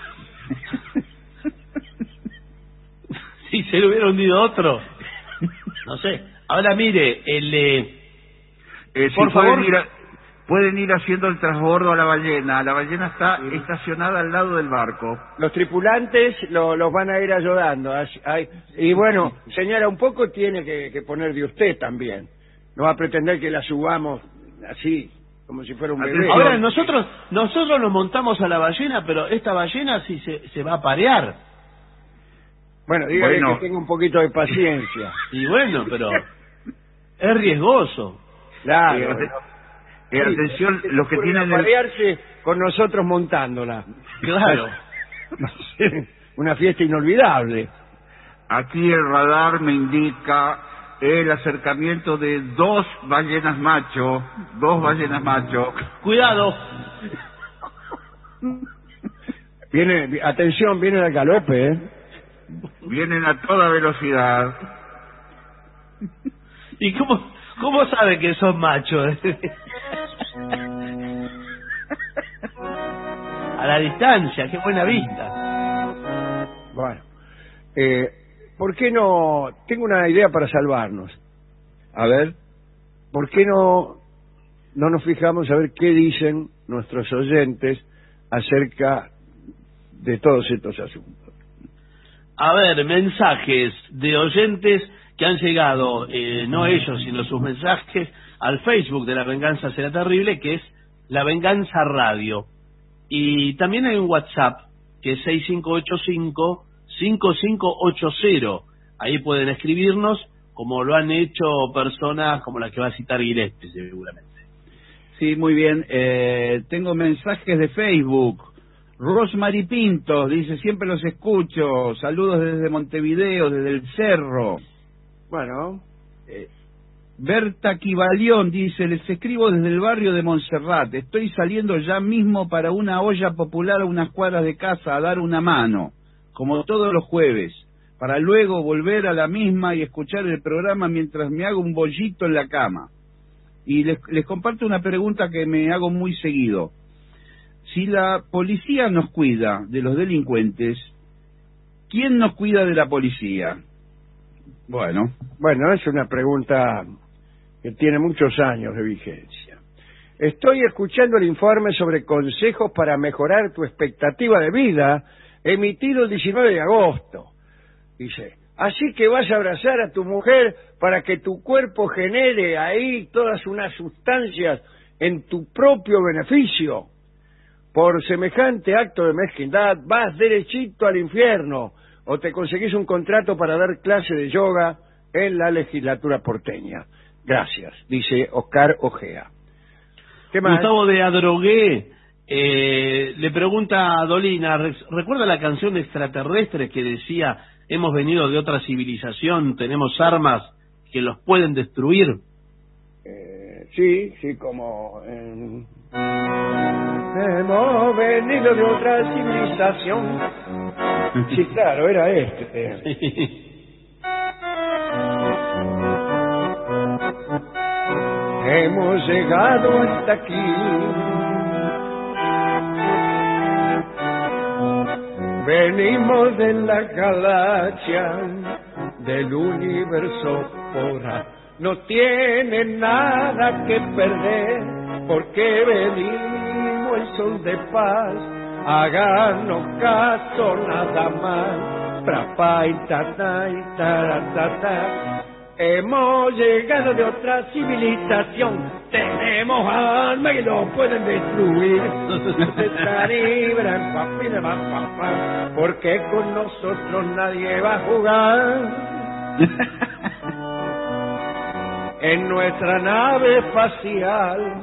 Si se le hubiera hundido otro, no sé. Ahora mire, Si por pueden favor. pueden ir haciendo el transbordo a la ballena. La ballena está estacionada al lado del barco. Los tripulantes los van a ir ayudando. Y bueno, señora, un poco tiene que poner de usted también. No va a pretender que la subamos así, como si fuera un bebé. Ahora, nosotros nos montamos a la ballena, pero esta ballena sí se va a parear. Bueno, dígale que tenga un poquito de paciencia. Y bueno, pero es riesgoso. Claro. Atención, los que tienen parearse con nosotros montándola. Claro. Una fiesta inolvidable. Aquí el radar me indica el acercamiento de dos ballenas macho. Cuidado. Atención, vienen al galope, ¿eh? Vienen a toda velocidad. ¿Y cómo sabe que son machos? A la distancia, qué buena vista. Bueno, ¿por qué no? Tengo una idea para salvarnos. A ver. ¿Por qué no nos fijamos a ver qué dicen nuestros oyentes acerca de todos estos asuntos? A ver, mensajes de oyentes que han llegado, no ellos, sino sus mensajes, al Facebook de La Venganza Será Terrible, que es La Venganza Radio. Y también hay un WhatsApp, que es 6585-5580. Ahí pueden escribirnos, como lo han hecho personas como la que va a citar Gillespie, seguramente. Sí, muy bien. Tengo mensajes de Facebook. Rosmary Pintos dice, siempre los escucho. Saludos desde Montevideo, desde el Cerro. Bueno. Berta Quivalión dice, les escribo desde el barrio de Montserrat. Estoy saliendo ya mismo para una olla popular a unas cuadras de casa a dar una mano, como todos los jueves, para luego volver a la misma y escuchar el programa mientras me hago un bollito en la cama. Y les comparto una pregunta que me hago muy seguido. Si la policía nos cuida de los delincuentes, ¿quién nos cuida de la policía? Bueno, es una pregunta que tiene muchos años de vigencia. Estoy escuchando el informe sobre consejos para mejorar tu expectativa de vida, emitido el 19 de agosto. Dice, así que vas a abrazar a tu mujer para que tu cuerpo genere ahí todas unas sustancias en tu propio beneficio. Por semejante acto de mezquindad vas derechito al infierno o te conseguís un contrato para dar clase de yoga en la legislatura porteña. Gracias, dice Oscar Ojea. ¿Qué más? Gustavo de Adrogué le pregunta a Dolina, ¿recuerda la canción de Extraterrestres que decía, hemos venido de otra civilización, tenemos armas que los pueden destruir? Sí, como... Hemos venido de otra civilización. Sí, claro, era este. Hemos llegado hasta aquí. Venimos de la galaxia, del universo pura. No tiene nada que perder, porque venimos el sol de paz. Háganos caso nada más. Trapa y tata y taratata. Hemos llegado de otra civilización. Tenemos alma y lo pueden destruir. Porque con nosotros nadie va a jugar. En nuestra nave espacial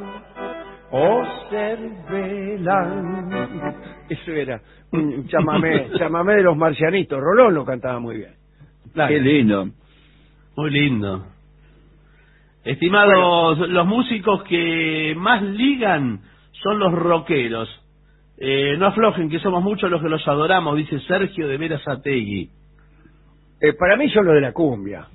observelan. Eso era un chamamé de los marcianitos. Rolón lo cantaba muy bien. Claro. Qué lindo. Muy lindo. Estimados, los músicos que más ligan son los rockeros. No aflojen, que somos muchos los que los adoramos, dice Sergio de Verazategui. Para mí son los de la cumbia.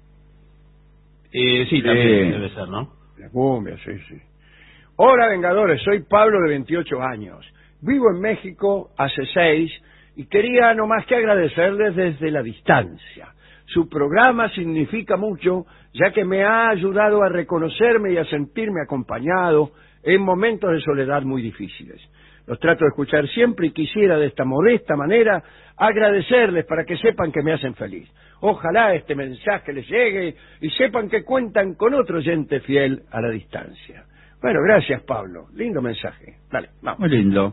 Sí, también debe ser, ¿no? La cumbia, sí. Hola, Vengadores, soy Pablo de 28 años. Vivo en México hace 6 y quería nomás que agradecerles desde la distancia. Su programa significa mucho, ya que me ha ayudado a reconocerme y a sentirme acompañado en momentos de soledad muy difíciles. Los trato de escuchar siempre y quisiera de esta modesta manera agradecerles para que sepan que me hacen feliz. Ojalá este mensaje les llegue y sepan que cuentan con otro oyente fiel a la distancia. Bueno, gracias, Pablo. Lindo mensaje. Dale, vamos. Muy lindo.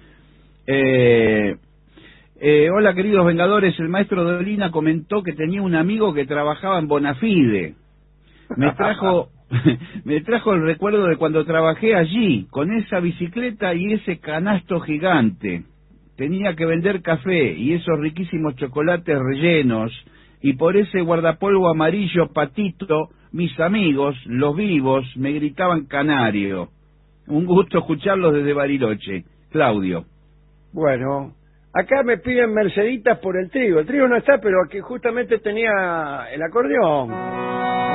Hola, queridos Vengadores. El maestro Dolina comentó que tenía un amigo que trabajaba en Bonafide. Me trajo el recuerdo de cuando trabajé allí, con esa bicicleta y ese canasto gigante. Tenía que vender café y esos riquísimos chocolates rellenos, y por ese guardapolvo amarillo patito, mis amigos, los vivos, me gritaban canario. Un gusto escucharlos desde Bariloche. Claudio. Bueno, acá me piden merceditas por el trigo. El trigo no está, pero aquí justamente tenía el acordeón.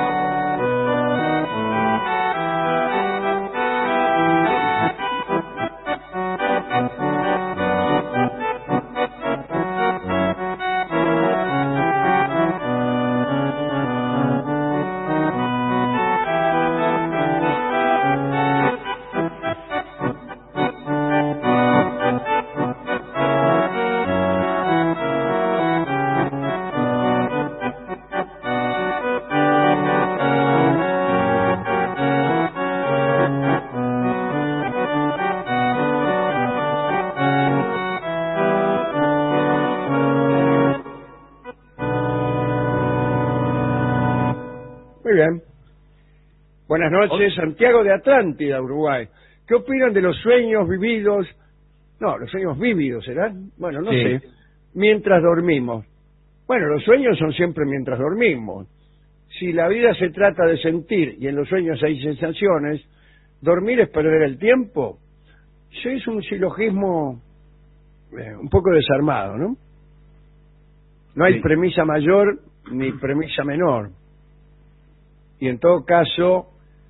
Muy bien. Buenas noches, Santiago de Atlántida, Uruguay. ¿Qué opinan de los sueños vividos? No, los sueños vívidos, ¿serán? Bueno, no sé. Mientras dormimos. Bueno, los sueños son siempre mientras dormimos. Si la vida se trata de sentir y en los sueños hay sensaciones, dormir es perder el tiempo. Sí, es un silogismo un poco desarmado, ¿no? No hay premisa mayor ni premisa menor. Y en todo caso,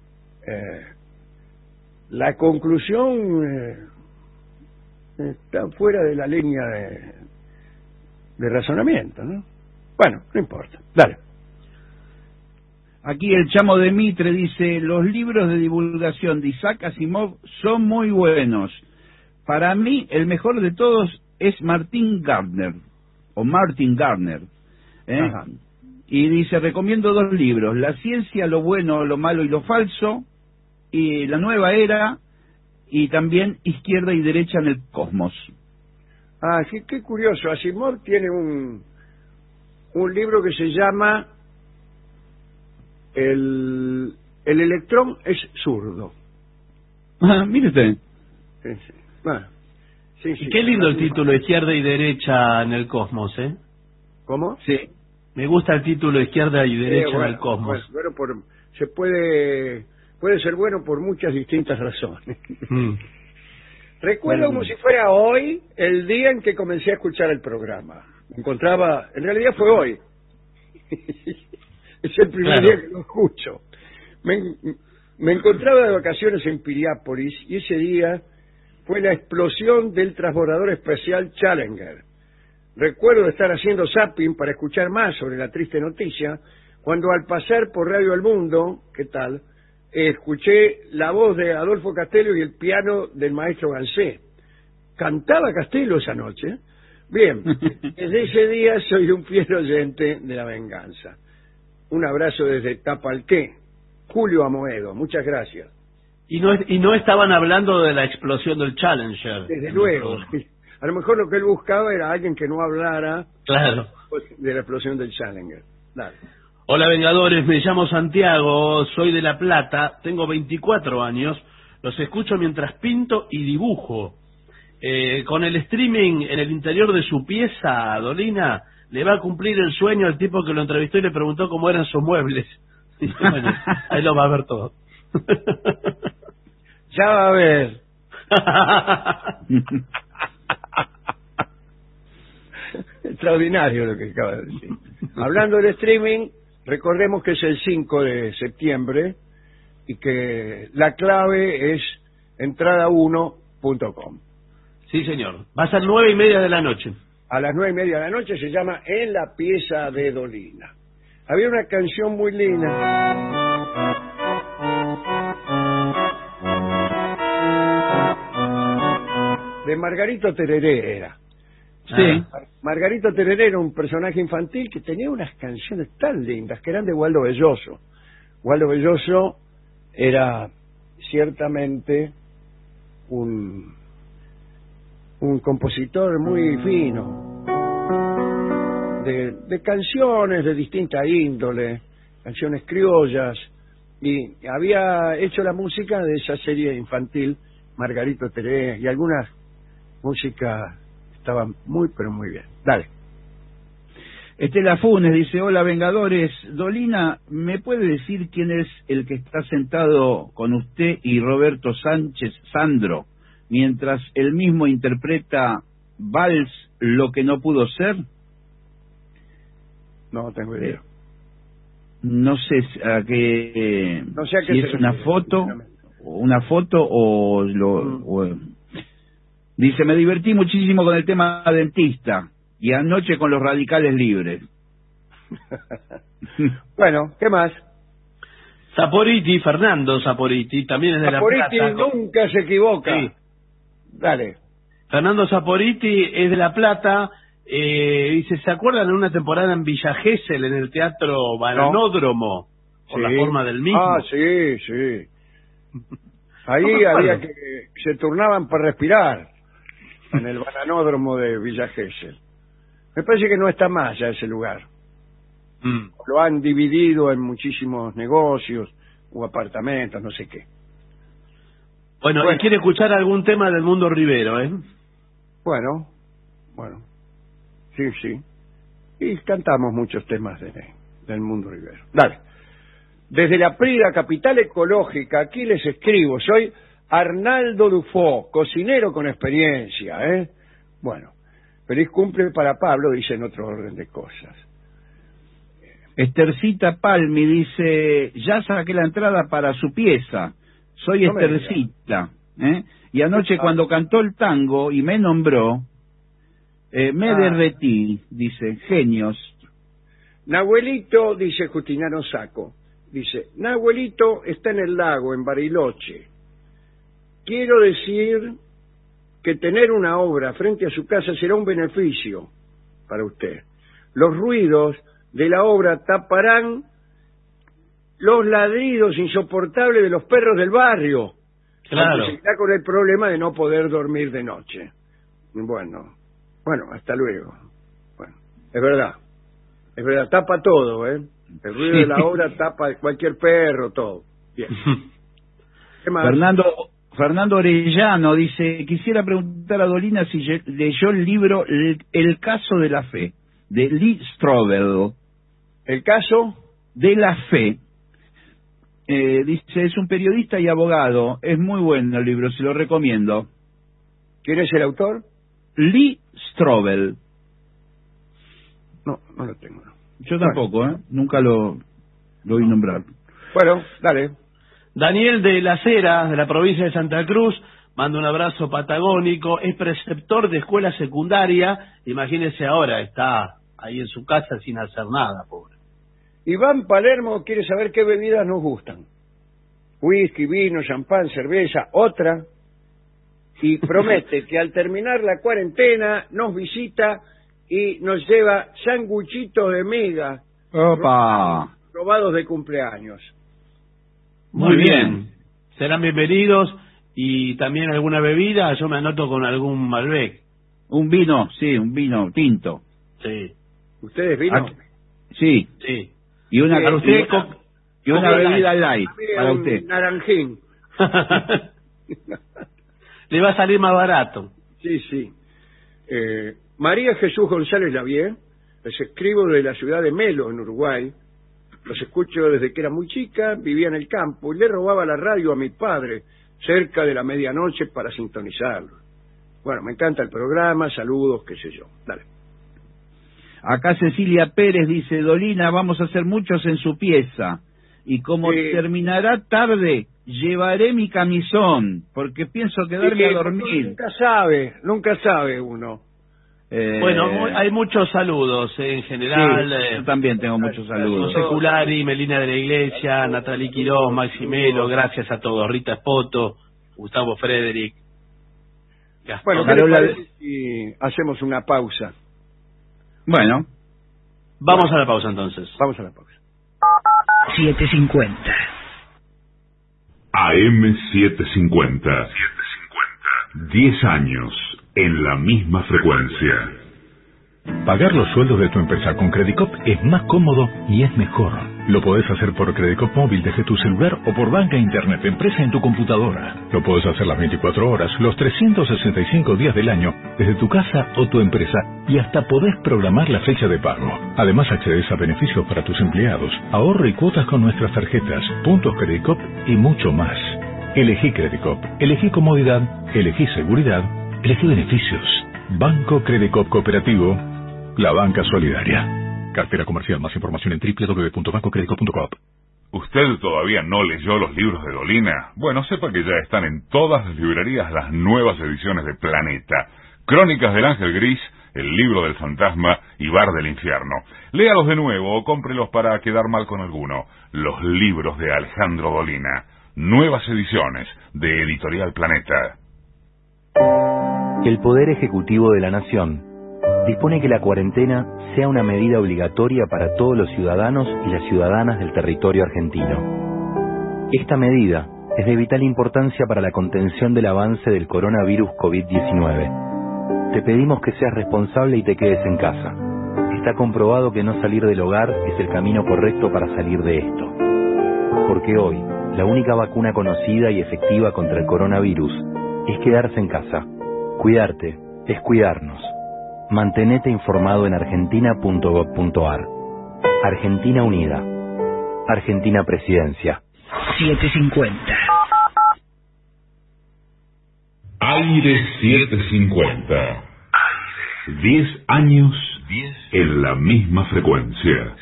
la conclusión está fuera de la línea de razonamiento, ¿no? Bueno, no importa. Dale. Aquí el Chamo de Mitre dice, los libros de divulgación de Isaac Asimov son muy buenos. Para mí, el mejor de todos es Martin Gardner. Ajá. Y dice, recomiendo 2 libros, La ciencia, lo bueno, lo malo y lo falso, y La nueva era, y también Izquierda y derecha en el cosmos. Ah, sí, qué curioso. Asimov tiene un libro que se llama El electrón es zurdo. Ah, mire usted. Sí. Bueno, sí. Qué lindo el título, Izquierda y derecha en el cosmos, ¿eh? ¿Cómo? Sí. Me gusta el título, Izquierda y derecha en el cosmos. Bueno, se puede ser bueno por muchas distintas razones. Recuerdo como si fuera hoy el día en que comencé a escuchar el programa. Me encontraba, en realidad fue hoy. Es el primer día que lo escucho. Me encontraba de vacaciones en Piriápolis y ese día fue la explosión del transbordador espacial Challenger. Recuerdo estar haciendo zapping para escuchar más sobre la triste noticia, cuando al pasar por Radio El Mundo, ¿qué tal?, escuché la voz de Adolfo Castello y el piano del maestro Gansé. ¿Cantaba Castello esa noche? Bien, desde ese día soy un fiel oyente de La Venganza. Un abrazo desde Tapalqué, Julio Amoedo, muchas gracias. Y no estaban hablando de la explosión del Challenger. Desde luego. A lo mejor lo que él buscaba era alguien que no hablara de la explosión del Challenger. Dale. Hola Vengadores, me llamo Santiago, soy de La Plata, tengo 24 años, los escucho mientras pinto y dibujo. Con el streaming en el interior de su pieza, Dolina, le va a cumplir el sueño al tipo que lo entrevistó y le preguntó cómo eran sus muebles. Y bueno, ahí lo va a ver todo. Ya va a ver. Extraordinario lo que acaba de decir. Hablando del streaming, recordemos que es el 5 de septiembre y que la clave es entrada1.com. Sí, señor. Va a ser 9:30 de la noche. A las 9:30 de la noche se llama En la pieza de Dolina. Había una canción muy linda. de Margarito Tereré era. Sí. Margarito Tereré era un personaje infantil que tenía unas canciones tan lindas que eran de Waldo Belloso. Waldo Belloso era ciertamente un compositor muy fino de canciones de distinta índole, canciones criollas, y había hecho la música de esa serie infantil Margarito Tereré, y algunas músicas estaban muy pero muy bien. Dale. Estela Funes dice: hola Vengadores, Dolina, ¿me puede decir quién es el que está sentado con usted y Roberto Sánchez Sandro mientras él mismo interpreta Vals, lo que no pudo ser? No tengo idea. No sé a qué, No sé a qué si se es una refiere, foto o dice: me divertí muchísimo con el tema dentista y anoche con los radicales libres. Bueno, ¿qué más? Saporiti, Fernando Saporiti, también es de Saporiti La Plata. nunca se equivoca. Sí. Dale. Fernando Saporiti es de La Plata. Dice, ¿se acuerdan de una temporada en Villa Gesell, en el Teatro Bananódromo? Por Sí. la forma del mismo. Ah, sí, sí. Ahí No me acuerdo. había que se turnaban para respirar en el bananódromo de Villa Gesell. Me parece que no está más ya ese lugar. Lo han dividido en muchísimos negocios o apartamentos, no sé qué. Bueno, Bueno. y quiere escuchar algún tema del Mundo Rivero, ¿eh? Bueno. Sí, sí. Y cantamos muchos temas del Mundo Rivero. Dale. Desde la Prida, capital ecológica, aquí les escribo. Soy Arnaldo Dufo, cocinero con experiencia, ¿eh? Bueno, feliz cumple para Pablo, dice en otro orden de cosas. Estercita Palmi dice: ya saqué la entrada para su pieza. Soy No me Estercita. Y anoche cuando cantó el tango y me nombró, me derretí, dice, genios. Nahuelito, dice Justiniano Saco, dice, Nahuelito está en el lago, en Bariloche. Quiero decir que tener una obra frente a su casa será un beneficio para usted. Los ruidos de la obra taparán los ladridos insoportables de los perros del barrio. Claro. Se está con el problema de no poder dormir de noche. Bueno, hasta luego. Bueno, es verdad, tapa todo, ¿eh? El ruido de la obra tapa cualquier perro, todo. Bien. ¿Qué más? Fernando Orellano dice: quisiera preguntar a Dolina si leyó el libro El caso de la fe, de Lee Strobel. ¿El caso? De la fe. Dice, es un periodista y abogado. Es muy bueno el libro, se lo recomiendo. ¿Quién es el autor? Lee Strobel. No lo tengo. Yo tampoco, nunca lo oí nombrar. Bueno, dale. Daniel de Las Heras, de la provincia de Santa Cruz, manda un abrazo patagónico, es preceptor de escuela secundaria, imagínese ahora, está ahí en su casa sin hacer nada, pobre. Iván Palermo quiere saber qué bebidas nos gustan. Whisky, vino, champán, cerveza, otra. Y promete que al terminar la cuarentena nos visita y nos lleva sanguchitos de miga. ¡Opa! Probados de cumpleaños. Muy bien. Serán bienvenidos. Y también alguna bebida, yo me anoto con algún Malbec. Un vino tinto. Sí. ¿Ustedes vino? Sí. Sí. Y una, Para usted, y una bebida light para Un usted. naranjín. Le va a salir más barato. Sí. María Jesús González Lavie, les escribo de la ciudad de Melo, en Uruguay. Los escucho desde que era muy chica, vivía en el campo y le robaba la radio a mi padre cerca de la medianoche para sintonizarlo. Bueno, me encanta el programa, saludos, qué sé yo. Dale. Acá Cecilia Pérez dice: Dolina, vamos a hacer muchos en su pieza. Y como terminará tarde, llevaré mi camisón, porque pienso quedarme a dormir. Nunca sabe uno. Bueno, hay muchos saludos en general. Sí, yo también tengo muchos saludos. José Culari, Melina de la Iglesia, Natalie Quirós, Maximelo, gracias a todos. Rita Espoto, Gustavo Frederick. Bueno, ¿qué le parece si hacemos una pausa? Bueno. Vamos a la pausa entonces. Vamos a la pausa. 750. AM750. 10 años en la misma frecuencia. Pagar los sueldos de tu empresa con Credicop es más cómodo y es mejor. Lo podés hacer por Credicop móvil desde tu celular o por banca internet empresa en tu computadora. Lo podés hacer las 24 horas, los 365 días del año, desde tu casa o tu empresa, y hasta podés programar la fecha de pago. Además accedes a beneficios para tus empleados, ahorro y cuotas con nuestras tarjetas, puntos Credicop y mucho más. Elegí Credicop, elegí comodidad, elegí seguridad, elegí beneficios. Banco Credicop Cooperativo, la banca solidaria. Cartera comercial. Más información en www.bancocredicop.com. ¿Usted todavía no leyó los libros de Dolina? Bueno, sepa que ya están en todas las librerías las nuevas ediciones de Planeta. Crónicas del Ángel Gris, El libro del fantasma y Bar del infierno. Léalos de nuevo o cómprelos para quedar mal con alguno. Los libros de Alejandro Dolina. Nuevas ediciones de Editorial Planeta. El Poder Ejecutivo de la Nación dispone que la cuarentena sea una medida obligatoria para todos los ciudadanos y las ciudadanas del territorio argentino. Esta medida es de vital importancia para la contención del avance del coronavirus COVID-19. Te pedimos que seas responsable y te quedes en casa. Está comprobado que no salir del hogar es el camino correcto para salir de esto. Porque hoy, la única vacuna conocida y efectiva contra el coronavirus es quedarse en casa. Cuidarte es cuidarnos. Mantenete informado en argentina.gov.ar. Argentina Unida. Argentina Presidencia. 750. Aire 750. 10 años en la misma frecuencia.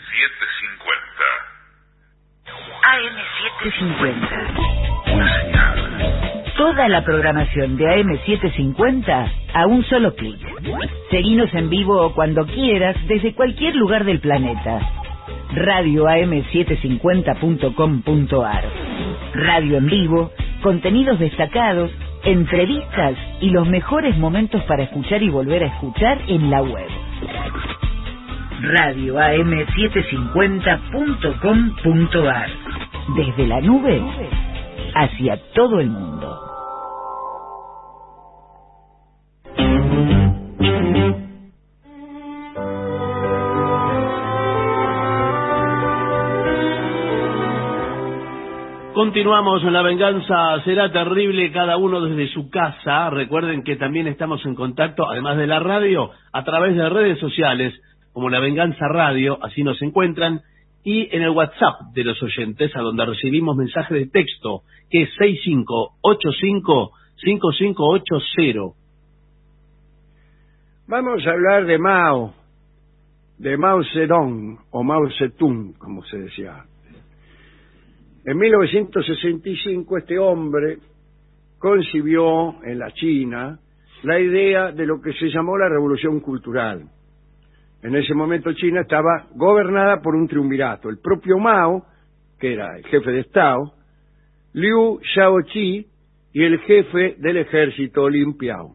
750. AM750. Una señal. Toda la programación de AM750 a un solo clic. Seguinos en vivo o cuando quieras desde cualquier lugar del planeta. Radio AM750.com.ar. Radio en vivo, contenidos destacados, entrevistas y los mejores momentos para escuchar y volver a escuchar en la web. Radio AM750.com.ar. Desde la nube hacia todo el mundo. Continuamos en La Venganza Será Terrible, cada uno desde su casa. Recuerden que también estamos en contacto, además de la radio, a través de redes sociales, como La Venganza Radio, así nos encuentran, y en el WhatsApp de los oyentes, a donde recibimos mensajes de texto, que es 6585-5580. Vamos a hablar de Mao Zedong, o Mao Zedong, como se decía. En 1965 este hombre concibió en la China la idea de lo que se llamó la Revolución Cultural. En ese momento China estaba gobernada por un triunvirato, el propio Mao, que era el jefe de Estado, Liu Shaoqi y el jefe del ejército Lin Piao.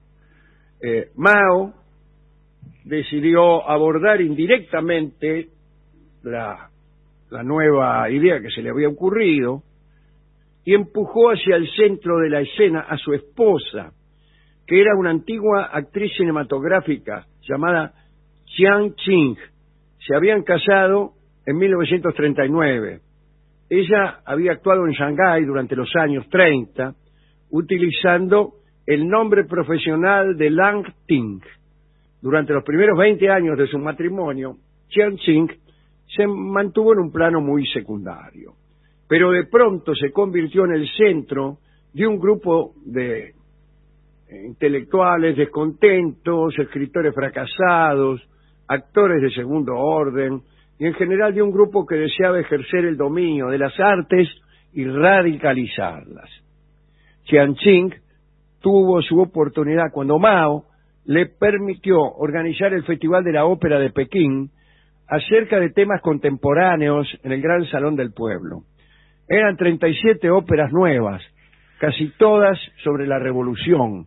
Mao decidió abordar indirectamente la nueva idea que se le había ocurrido y empujó hacia el centro de la escena a su esposa, que era una antigua actriz cinematográfica llamada Jiang Qing. Se habían casado en 1939. Ella había actuado en Shanghái durante los años 30, utilizando el nombre profesional de Lang Ting. Durante los primeros 20 años de su matrimonio, Jiang Qing se mantuvo en un plano muy secundario, pero de pronto se convirtió en el centro de un grupo de intelectuales descontentos, escritores fracasados, actores de segundo orden, y en general de un grupo que deseaba ejercer el dominio de las artes y radicalizarlas. Jiang Qing tuvo su oportunidad cuando Mao le permitió organizar el Festival de la Ópera de Pekín acerca de temas contemporáneos en el Gran Salón del Pueblo. Eran 37 óperas nuevas, casi todas sobre la revolución,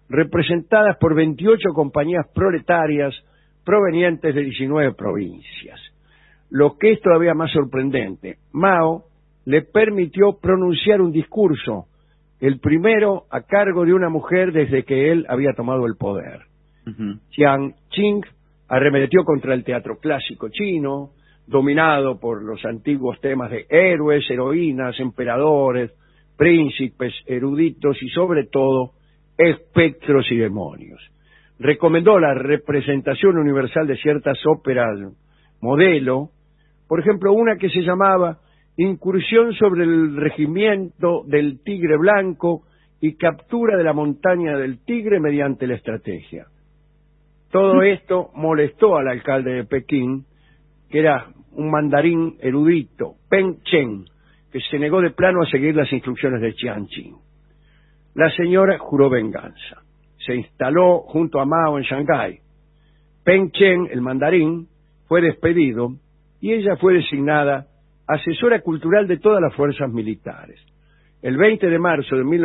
representadas por 28 compañías proletarias provenientes de 19 provincias. Lo que es todavía más sorprendente, Mao le permitió pronunciar un discurso, el primero a cargo de una mujer desde que él había tomado el poder. Chiang Ching arremetió contra el teatro clásico chino, dominado por los antiguos temas de héroes, heroínas, emperadores, príncipes, eruditos y sobre todo espectros y demonios. Recomendó la representación universal de ciertas óperas modelo, por ejemplo una que se llamaba Incursión sobre el regimiento del Tigre Blanco y captura de la montaña del Tigre mediante la estrategia. Todo esto molestó al alcalde de Pekín, que era un mandarín erudito, Peng Chen, que se negó de plano a seguir las instrucciones de Chiang Ching. La señora juró venganza. Se instaló junto a Mao en Shanghái. Peng Chen, el mandarín, fue despedido y ella fue designada asesora cultural de todas las fuerzas militares. El 20 de marzo de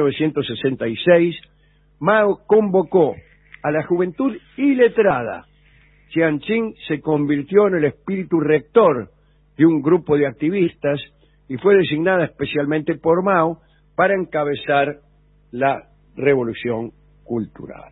1966, Mao convocó a la juventud iletrada. Chiang Ching se convirtió en el espíritu rector de un grupo de activistas y fue designada especialmente por Mao para encabezar la revolución cultural.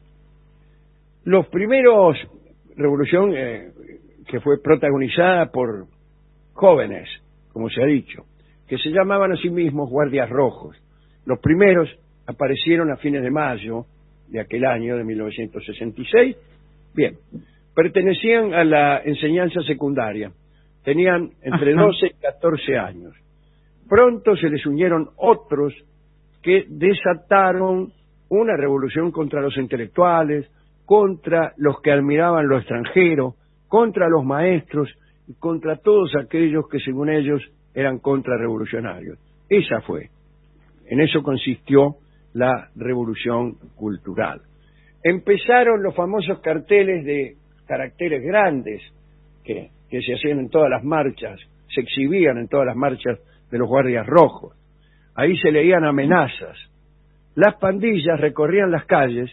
Los primeros revolución que fue protagonizada por jóvenes, como se ha dicho, que se llamaban a sí mismos guardias rojos. Los primeros aparecieron a fines de mayo de aquel año, de 1966. Bien, pertenecían a la enseñanza secundaria. Tenían entre 12 y 14 años. Pronto se les unieron otros que desataron una revolución contra los intelectuales, contra los que admiraban lo extranjero, contra los maestros y contra todos aquellos que según ellos eran contrarrevolucionarios. Esa fue. En eso consistió la revolución cultural. Empezaron los famosos carteles de caracteres grandes que se hacían en todas las marchas, se exhibían en todas las marchas de los guardias rojos. Ahí se leían amenazas. Las pandillas recorrían las calles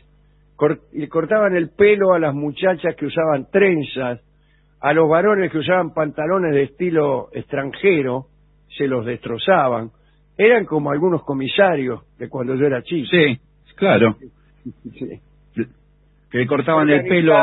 y cortaban el pelo a las muchachas que usaban trenzas, a los varones que usaban pantalones de estilo extranjero, se los destrozaban. Eran como algunos comisarios de cuando yo era chico. Sí, claro. Sí. Que le cortaban el pelo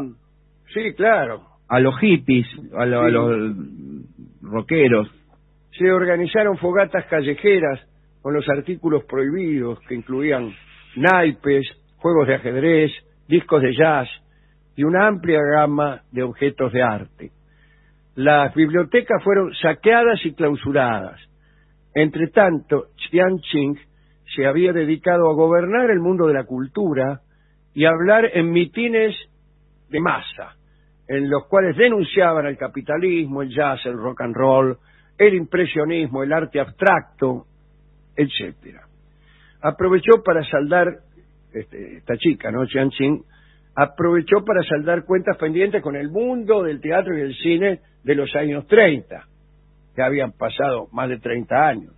Sí, claro. a los hippies, a los rockeros. Se organizaron fogatas callejeras con los artículos prohibidos que incluían naipes, juegos de ajedrez, discos de jazz y una amplia gama de objetos de arte. Las bibliotecas fueron saqueadas y clausuradas. Entre tanto, Chiang Ching se había dedicado a gobernar el mundo de la cultura y a hablar en mitines de masa, en los cuales denunciaban el capitalismo, el jazz, el rock and roll, el impresionismo, el arte abstracto, etcétera. Aprovechó para saldar, esta chica, ¿no? Chiang Ching, aprovechó para saldar cuentas pendientes con el mundo del teatro y del cine de los años 30. Ya habían pasado más de 30 años.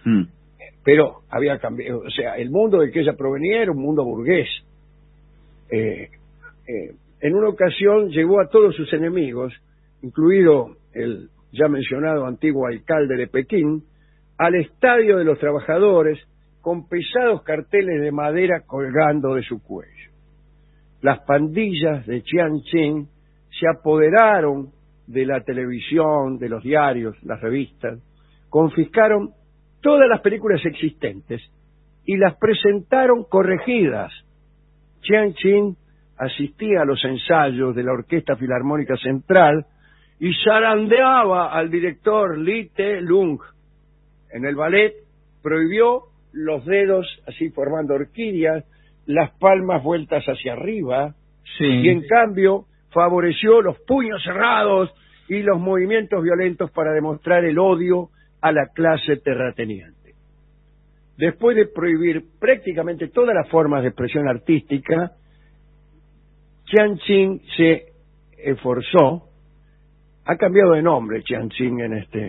Pero había cambiado, o sea, el mundo del que ella provenía era un mundo burgués. En una ocasión llevó a todos sus enemigos, incluido el ya mencionado antiguo alcalde de Pekín, al estadio de los trabajadores con pesados carteles de madera colgando de su cuello. Las pandillas de Chiang Ching se apoderaron de la televisión, de los diarios, las revistas, confiscaron todas las películas existentes y las presentaron corregidas. Chiang Ching asistía a los ensayos de la Orquesta Filarmónica Central y zarandeaba al director Lee Te-lung. En el ballet prohibió los dedos así formando orquídeas, las palmas vueltas hacia arriba, sí. Y en cambio favoreció los puños cerrados y los movimientos violentos para demostrar el odio a la clase terrateniente. Después de prohibir prácticamente todas las formas de expresión artística, Chiang Ching se esforzó, ha cambiado de nombre Chiang Ching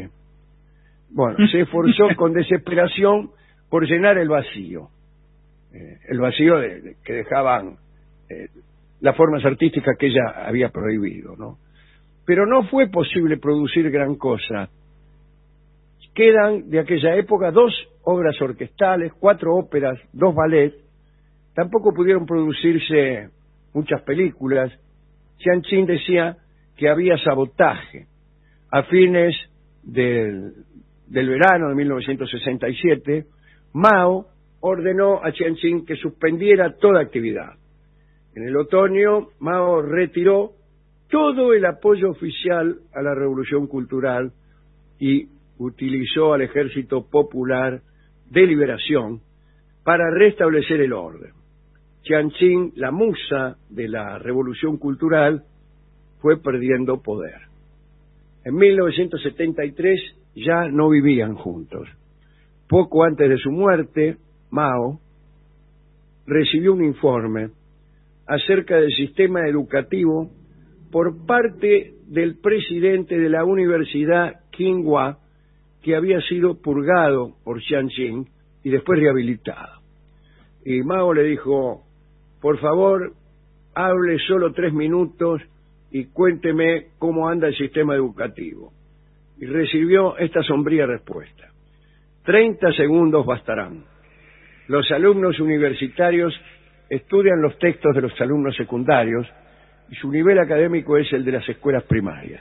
se esforzó con desesperación por llenar el vacío. el vacío que dejaban las formas artísticas que ella había prohibido, ¿no? Pero no fue posible producir gran cosa. Quedan de aquella época 2 obras orquestales, 4 óperas, 2 ballets. Tampoco pudieron producirse muchas películas. Jiang Qin decía que había sabotaje. A fines del verano de 1967, Mao ordenó a Jiang Qin que suspendiera toda actividad. En el otoño, Mao retiró todo el apoyo oficial a la Revolución Cultural y utilizó al Ejército Popular de Liberación para restablecer el orden. Jiang Qin, la musa de la Revolución Cultural, fue perdiendo poder. En 1973 ya no vivían juntos. Poco antes de su muerte, Mao recibió un informe acerca del sistema educativo por parte del presidente de la Universidad Tsinghua, que había sido purgado por Jiang Qin y después rehabilitado. Y Mao le dijo: por favor, hable solo 3 minutos y cuénteme cómo anda el sistema educativo. Y recibió esta sombría respuesta: 30 segundos bastarán. Los alumnos universitarios estudian los textos de los alumnos secundarios y su nivel académico es el de las escuelas primarias.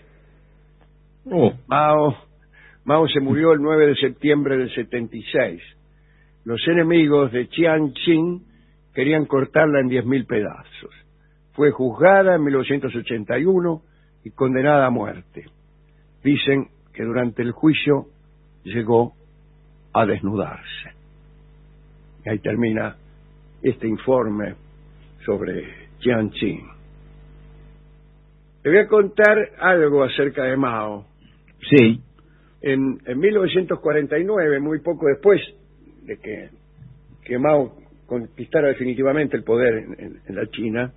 Mao se murió el 9 de septiembre del 76. Los enemigos de Jiang Qin querían cortarla en 10.000 pedazos. Fue juzgada en 1981 y condenada a muerte. Dicen que durante el juicio llegó a desnudarse. Y ahí termina este informe sobre Jiang Qin. Le voy a contar algo acerca de Mao. Sí. En 1949, muy poco después de que Mao conquistara definitivamente el poder en la China,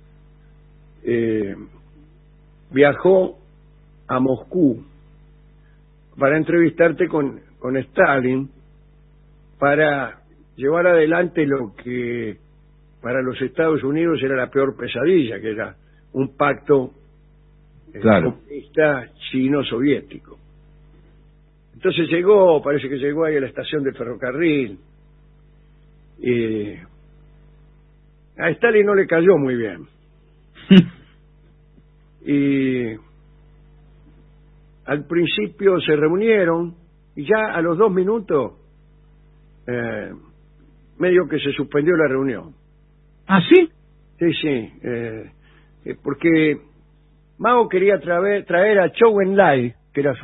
viajó a Moscú para entrevistarte con Stalin, para llevar adelante lo que para los Estados Unidos era la peor pesadilla, que era un pacto comunista chino-soviético. Entonces parece que llegó ahí a la estación del ferrocarril, y a Stalin no le cayó muy bien. Y al principio se reunieron y ya a los 2 minutos medio que se suspendió la reunión. ¿Ah, sí? Sí, porque Mao quería traer a Zhou Enlai, que era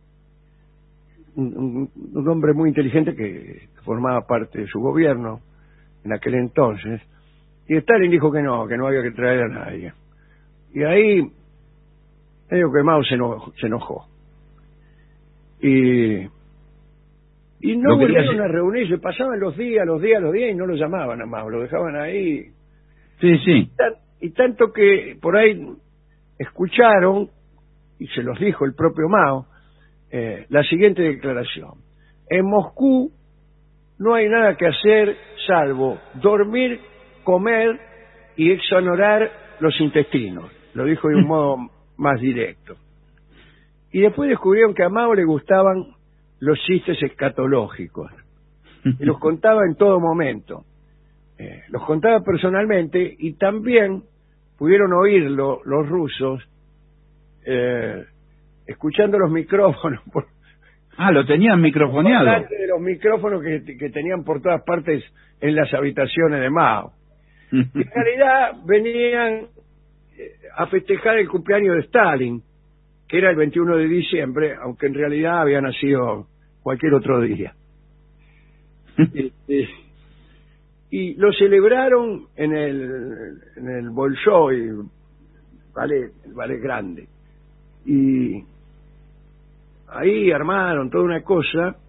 un hombre muy inteligente que formaba parte de su gobierno en aquel entonces, y Stalin dijo que no había que traer a nadie. Y ahí medio que Mao se enojó. Y no volvieron a reunirse, pasaban los días y no lo llamaban a Mao, lo dejaban ahí. Sí. Y tanto que por ahí escucharon, y se los dijo el propio Mao, la siguiente declaración: en Moscú no hay nada que hacer salvo dormir, comer y exonerar los intestinos. Lo dijo de un modo más directo. Y después descubrieron que a Mao le gustaban los chistes escatológicos, y los contaba en todo momento. Los contaba personalmente, y también pudieron oírlo los rusos escuchando los micrófonos. Lo tenían microfoneado. De los micrófonos que tenían por todas partes en las habitaciones de Mao. En realidad venían a festejar el cumpleaños de Stalin, que era el 21 de diciembre, aunque en realidad había nacido cualquier otro día. Y lo celebraron en el Bolshoi, el ballet grande. Y ahí armaron toda una cosa,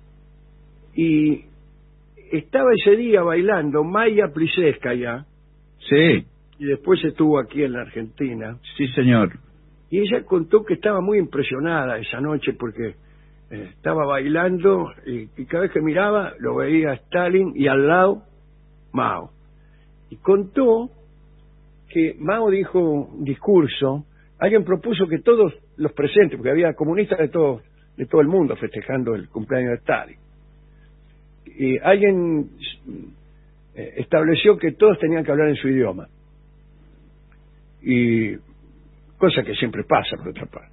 y estaba ese día bailando Maya Plisetskaya. Sí. Y después estuvo aquí en la Argentina. Sí, señor. Y ella contó que estaba muy impresionada esa noche porque estaba bailando y cada vez que miraba lo veía a Stalin, y al lado Mao. Y contó que Mao dijo un discurso, alguien propuso que todos los presentes, porque había comunistas de todo el mundo festejando el cumpleaños de Stalin, y alguien estableció que todos tenían que hablar en su idioma, y cosa que siempre pasa por otra parte.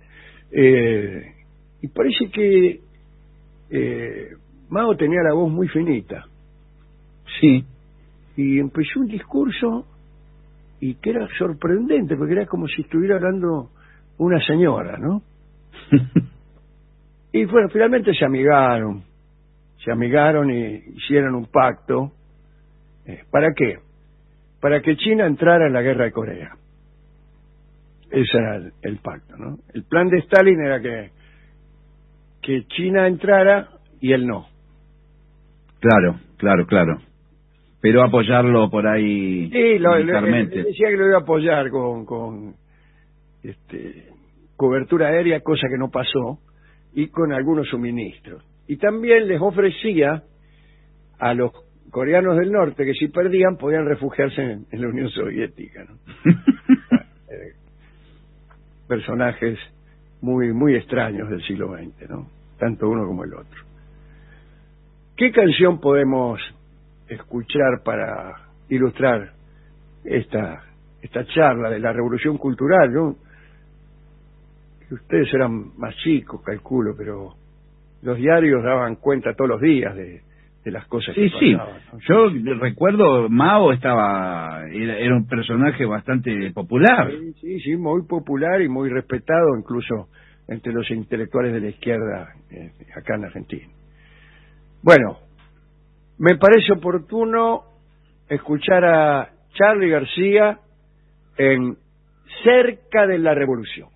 Y parece que Mao tenía la voz muy finita. Sí. Y empezó un discurso y que era sorprendente, porque era como si estuviera hablando una señora, ¿no? Y bueno, finalmente se amigaron y hicieron un pacto. ¿Para qué? Para que China entrara en la guerra de Corea. Ese era el pacto, ¿no? El plan de Stalin era que China entrara y él no. Claro. Pero apoyarlo por ahí sí, militarmente. Decía que lo iba a apoyar con cobertura aérea, cosa que no pasó, y con algunos suministros. Y también les ofrecía a los coreanos del norte que si perdían podían refugiarse en la Unión Soviética, ¿no? Personajes muy, muy extraños del siglo XX, ¿no? Tanto uno como el otro. ¿Qué canción podemos escuchar para ilustrar esta charla de la revolución cultural, ¿no? Que ustedes eran más chicos, calculo, pero los diarios daban cuenta todos los días de las cosas que pasaban, ¿no? Yo recuerdo, Mao era un personaje bastante popular. Sí, muy popular y muy respetado incluso entre los intelectuales de la izquierda acá en Argentina. Bueno, me parece oportuno escuchar a Charly García en Cerca de la Revolución.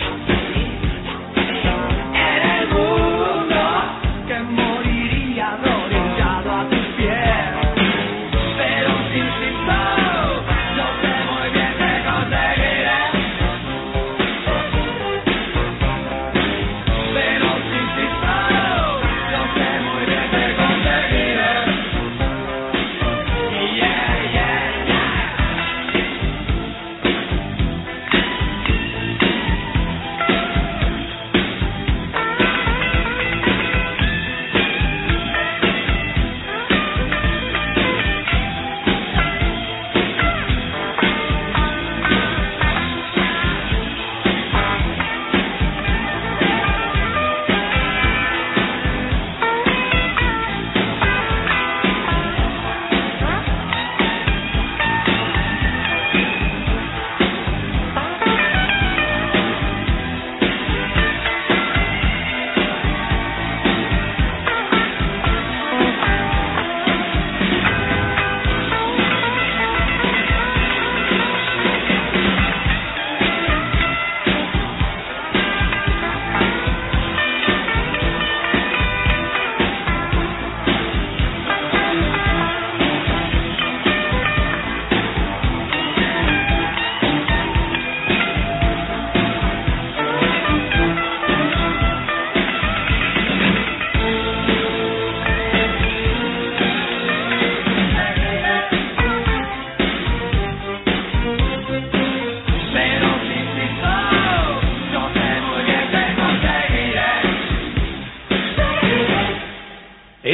En el mundo que moriría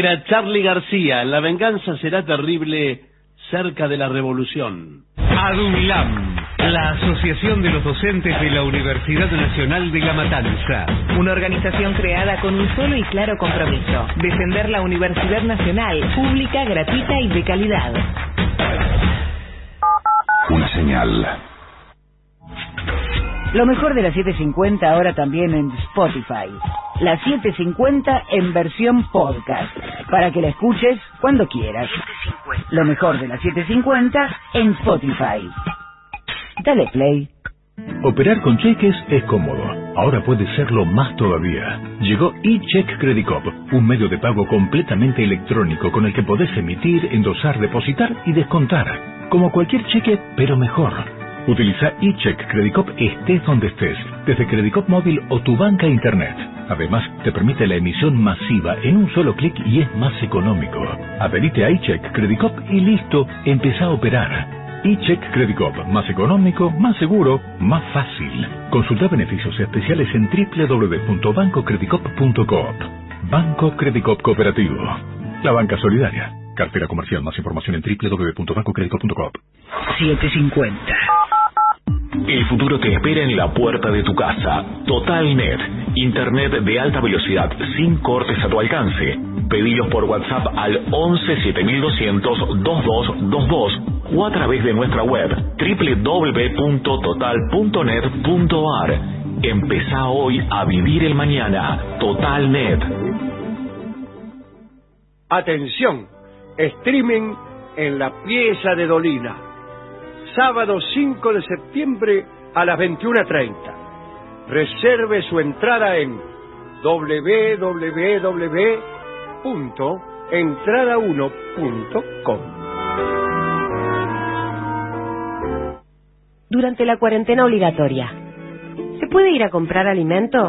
Era Charly García. La venganza será terrible cerca de la revolución. ADUNLAM, la Asociación de los Docentes de la Universidad Nacional de La Matanza. Una organización creada con un solo y claro compromiso: defender la Universidad Nacional, pública, gratuita y de calidad. Una señal. Lo mejor de la 750 ahora también en Spotify. La 750 en versión podcast, para que la escuches cuando quieras. Lo mejor de la 750 en Spotify. Dale play. Operar con cheques es cómodo. Ahora puede serlo más todavía. Llegó eCheck Credicop, un medio de pago completamente electrónico con el que podés emitir, endosar, depositar y descontar. Como cualquier cheque, pero mejor. Utiliza eCheck Credicop estés donde estés, desde Credicop móvil o tu banca internet. Además, te permite la emisión masiva en un solo clic y es más económico. Adherite a eCheck Credicop y listo, empezá a operar. eCheck Credicop, más económico, más seguro, más fácil. Consulta beneficios especiales en www.bancocredicop.coop. Banco Credicop Cooperativo. La banca solidaria. Cartera comercial. Más información en www.bancocredicop.coop. 750. El futuro te espera en la puerta de tu casa. TotalNet, internet de alta velocidad sin cortes a tu alcance. Pedilos por WhatsApp al 11 7200 2222 o a través de nuestra web www.total.net.ar. Empezá hoy a vivir el mañana. TotalNet. Atención, streaming en la Pieza de Dolina. Sábado 5 de septiembre a las 21:30. Reserve su entrada en www.entrada1.com. Durante la cuarentena obligatoria, ¿se puede ir a comprar alimentos?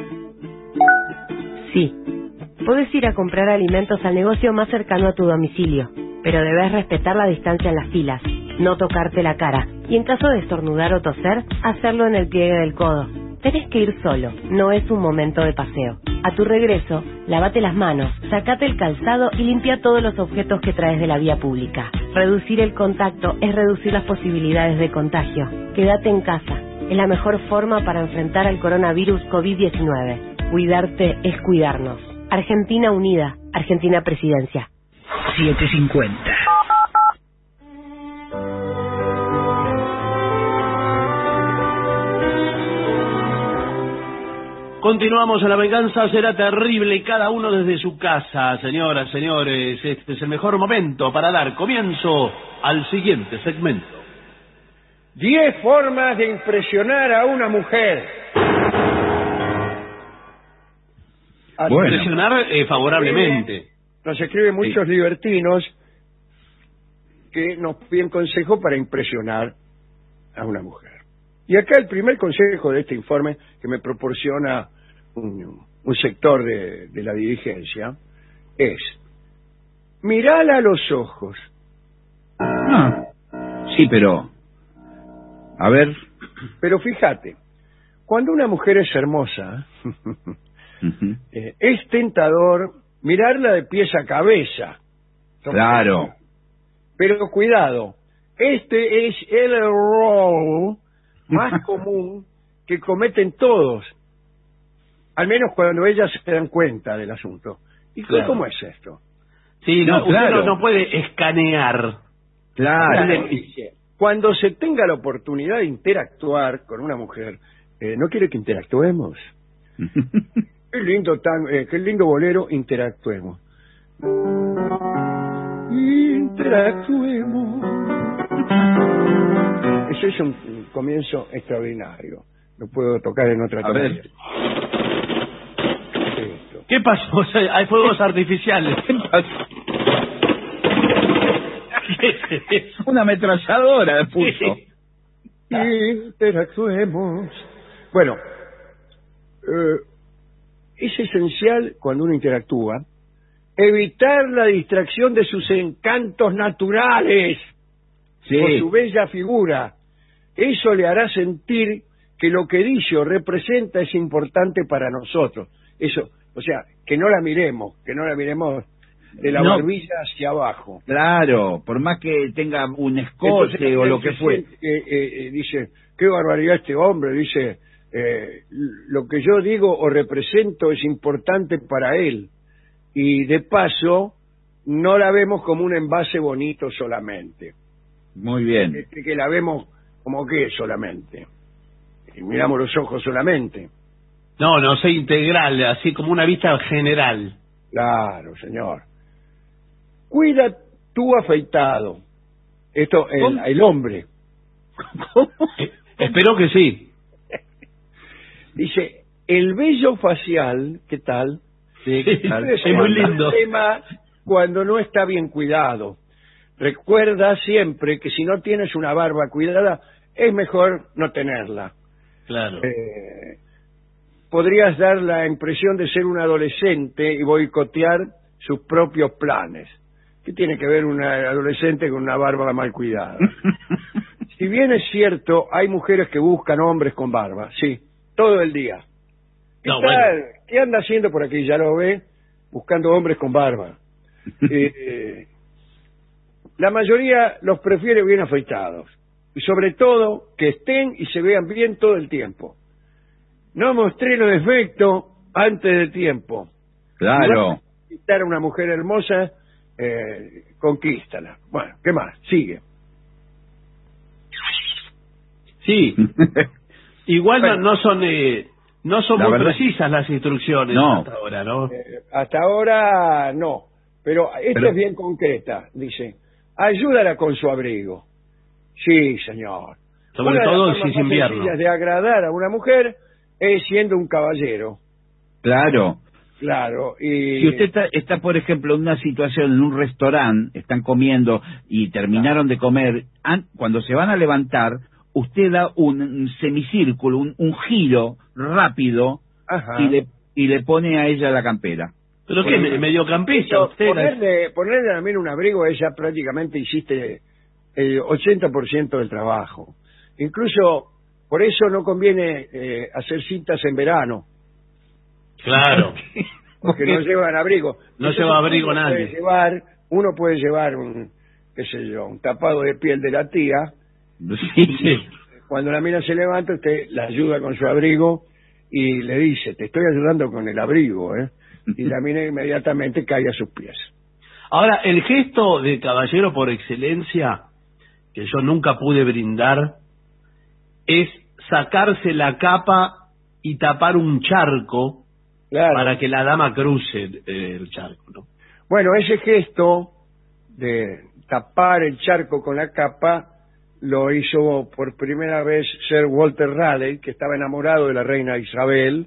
Sí, puedes ir a comprar alimentos al negocio más cercano a tu domicilio, pero debes respetar la distancia en las filas, no tocarte la cara, y en caso de estornudar o toser, hacerlo en el pliegue del codo. Tenés que ir solo, no es un momento de paseo. A tu regreso, lávate las manos, sacate el calzado y limpia todos los objetos que traes de la vía pública. Reducir el contacto es reducir las posibilidades de contagio. Quédate en casa, es la mejor forma para enfrentar al coronavirus COVID-19. Cuidarte es cuidarnos. Argentina Unida, Argentina Presidencia. 750. Continuamos a La venganza será terrible, cada uno desde su casa. Señoras, señores, este es el mejor momento para dar comienzo al siguiente segmento. 10 formas de impresionar a una mujer. Bueno. Impresionar favorablemente. Nos escriben muchos libertinos que nos piden consejo para impresionar a una mujer. Y acá el primer consejo de este informe que me proporciona un sector de la dirigencia es: mirala a los ojos. Sí, pero... A ver... Pero fíjate, cuando una mujer es hermosa, es tentador mirarla de pies a cabeza. Claro. Pero cuidado, este es el error más común que cometen todos, al menos cuando ellas se dan cuenta del asunto. ¿Y claro, cómo es esto? Sí, no, claro, usted no puede escanear. Claro. Cuando se tenga la oportunidad de interactuar con una mujer, ¿no quiere que interactuemos? Qué lindo bolero, interactuemos. Interactuemos. Eso es un comienzo extraordinario. Lo puedo tocar en otra tonalidad. ¿Qué pasó? Hay fuegos artificiales. ¿Qué pasó? Una ametralladora puso. Interactuemos. Bueno, es esencial cuando uno interactúa evitar la distracción de sus encantos naturales por su bella figura. Eso le hará sentir que lo que dice o representa es importante para nosotros. Eso, o sea, que no la miremos de la barbilla hacia abajo. Claro, por más que tenga un escote. Entonces, o lo que fue. Dice, qué barbaridad este hombre, dice, lo que yo digo o represento es importante para él. Y de paso, no la vemos como un envase bonito solamente. Muy bien. Que la vemos como que solamente. Y miramos los ojos solamente. No sé, integral, así como una vista general. Claro, señor. Cuida tu afeitado. Esto, el hombre. ¿Cómo? Espero que sí. Dice, el vello facial, ¿qué tal? Sí, es muy lindo. Tema cuando no está bien cuidado. Recuerda siempre que si no tienes una barba cuidada, es mejor no tenerla. Claro. Podrías dar la impresión de ser un adolescente y boicotear sus propios planes. ¿Qué tiene que ver un adolescente con una barba mal cuidada? Si bien es cierto, hay mujeres que buscan hombres con barba, sí, todo el día. ¿Qué anda haciendo por aquí? Ya lo ve, buscando hombres con barba. La mayoría los prefiere bien afeitados. Y sobre todo, que estén y se vean bien todo el tiempo. No mostré los defectos antes de tiempo. Claro. Si vas a conquistar a una mujer hermosa, conquístala. Bueno, ¿qué más? Sigue. Sí. Igual bueno, no son muy precisas las instrucciones hasta ahora, ¿no? Hasta ahora no. Pero esta es bien concreta. Dice, ayúdala con su abrigo. Sí, señor. Sobre todo si es invierno. De agradar a una mujer es siendo un caballero. Claro. Claro. Y si usted está, por ejemplo, en una situación, en un restaurante, están comiendo y terminaron de comer, cuando se van a levantar, usted da un semicírculo, un giro rápido y le pone a ella la campera. ¿Pero qué? ¿Mediocampista? Ponerle también un abrigo a ella prácticamente hiciste el 80% del trabajo. Incluso por eso no conviene hacer citas en verano. Claro. Porque no llevan abrigo. No lleva abrigo nadie. Uno puede llevar un tapado de piel de la tía. Sí. Cuando la mina se levanta, usted la ayuda con su abrigo y le dice, te estoy ayudando con el abrigo, ¿eh? Y la mina inmediatamente cae a sus pies. Ahora, el gesto de caballero por excelencia que yo nunca pude brindar es sacarse la capa y tapar un charco para que la dama cruce el charco, ¿no? Bueno, ese gesto de tapar el charco con la capa lo hizo por primera vez Sir Walter Raleigh, que estaba enamorado de la reina Isabel,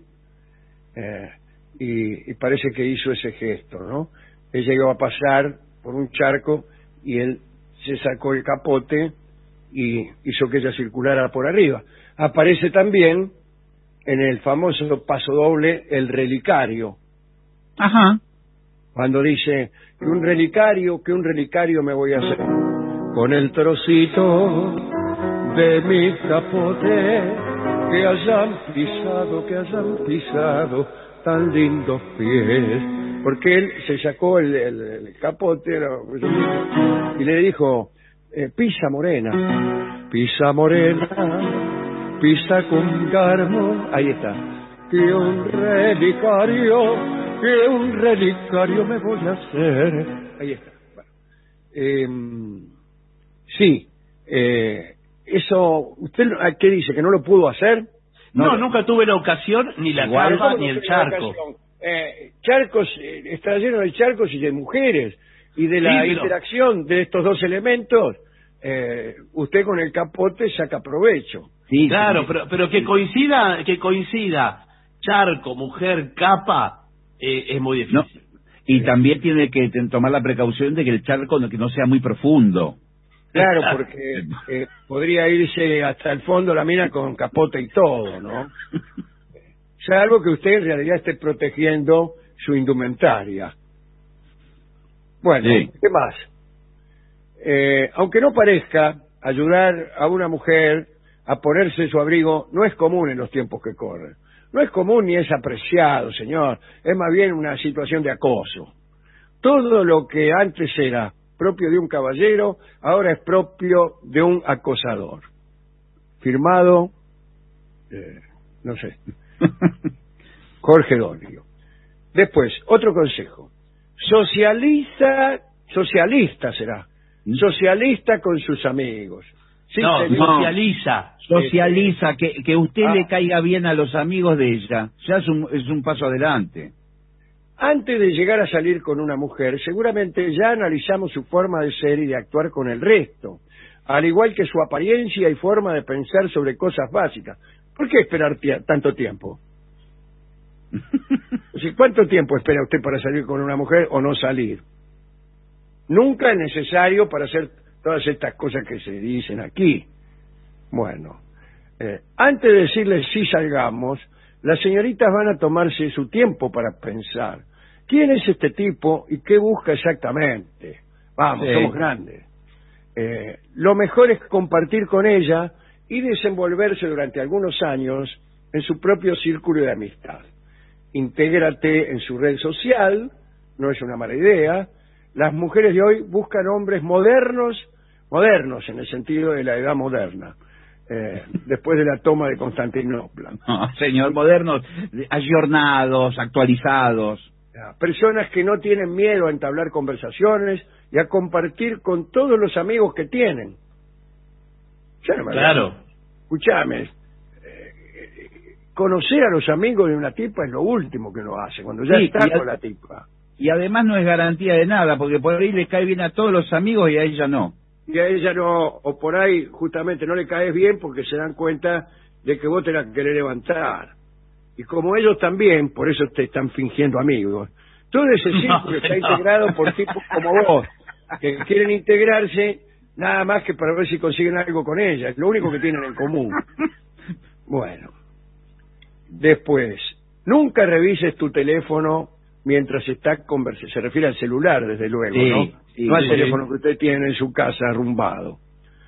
y parece que hizo ese gesto, ¿no? Ella iba a pasar por un charco y él se sacó el capote y hizo que ella circulara por arriba. Aparece también en el famoso paso doble el relicario. Ajá. Cuando dice, que un relicario me voy a hacer con el trocito de mi capote que hayan pisado tan lindos pies. Porque él se sacó el capote y le dijo, pisa morena, pisa con garbo, ahí está, que un relicario me voy a hacer, ahí está. Bueno. Sí, eso, ¿usted qué dice? ¿Que no lo pudo hacer? No, nunca tuve la ocasión, ni la garba, ni el charco. Charcos, está lleno de charcos y de mujeres, y de la interacción de estos dos elementos, usted con el capote saca provecho. Sí, claro, pero que coincida charco, mujer, capa, es muy difícil. No. Y también tiene que tomar la precaución de que el charco que no sea muy profundo. Claro, porque podría irse hasta el fondo la mina con capote y todo, ¿no? Salvo que usted en realidad esté protegiendo su indumentaria. Bueno, sí. ¿Qué más? Aunque no parezca, ayudar a una mujer a ponerse su abrigo no es común en los tiempos que corren. No es común ni es apreciado, señor. Es más bien una situación de acoso. Todo lo que antes era propio de un caballero, ahora es propio de un acosador. Firmado, no sé, Jorge Donio. Después, otro consejo. Socialista será. Socialista con sus amigos. Sí, no, socializa. Socializa, que usted le caiga bien a los amigos de ella. Ya es un paso adelante. Antes de llegar a salir con una mujer, seguramente ya analizamos su forma de ser y de actuar con el resto, al igual que su apariencia y forma de pensar sobre cosas básicas. ¿Por qué esperar tanto tiempo? O sea, ¿cuánto tiempo espera usted para salir con una mujer o no salir? Nunca es necesario para hacer todas estas cosas que se dicen aquí. Bueno, antes de decirles sí salgamos, las señoritas van a tomarse su tiempo para pensar. ¿Quién es este tipo y qué busca exactamente? Vamos, somos grandes. Lo mejor es compartir con ella y desenvolverse durante algunos años en su propio círculo de amistad. Intégrate en su red social, no es una mala idea. Las mujeres de hoy buscan hombres modernos en el sentido de la edad moderna. Después de la toma de Constantinopla. No, señor, modernos, ayornados, actualizados. Personas que no tienen miedo a entablar conversaciones y a compartir con todos los amigos que tienen. Claro. Escuchame, conocer a los amigos de una tipa es lo último que uno hace, cuando ya está con la tipa. Y además no es garantía de nada, porque por ahí le cae bien a todos los amigos y a ella no. Y a ella no, o por ahí justamente no le caes bien porque se dan cuenta de que vos te la querés levantar. Y como ellos también, por eso te están fingiendo amigos. Todo ese círculo está integrado por tipos como vos, que quieren integrarse nada más que para ver si consiguen algo con ella. Es lo único que tienen en común. Bueno. Después, nunca revises tu teléfono mientras está conversando. Se refiere al celular, desde luego, ¿no? Sí, no al teléfono que usted tiene en su casa arrumbado.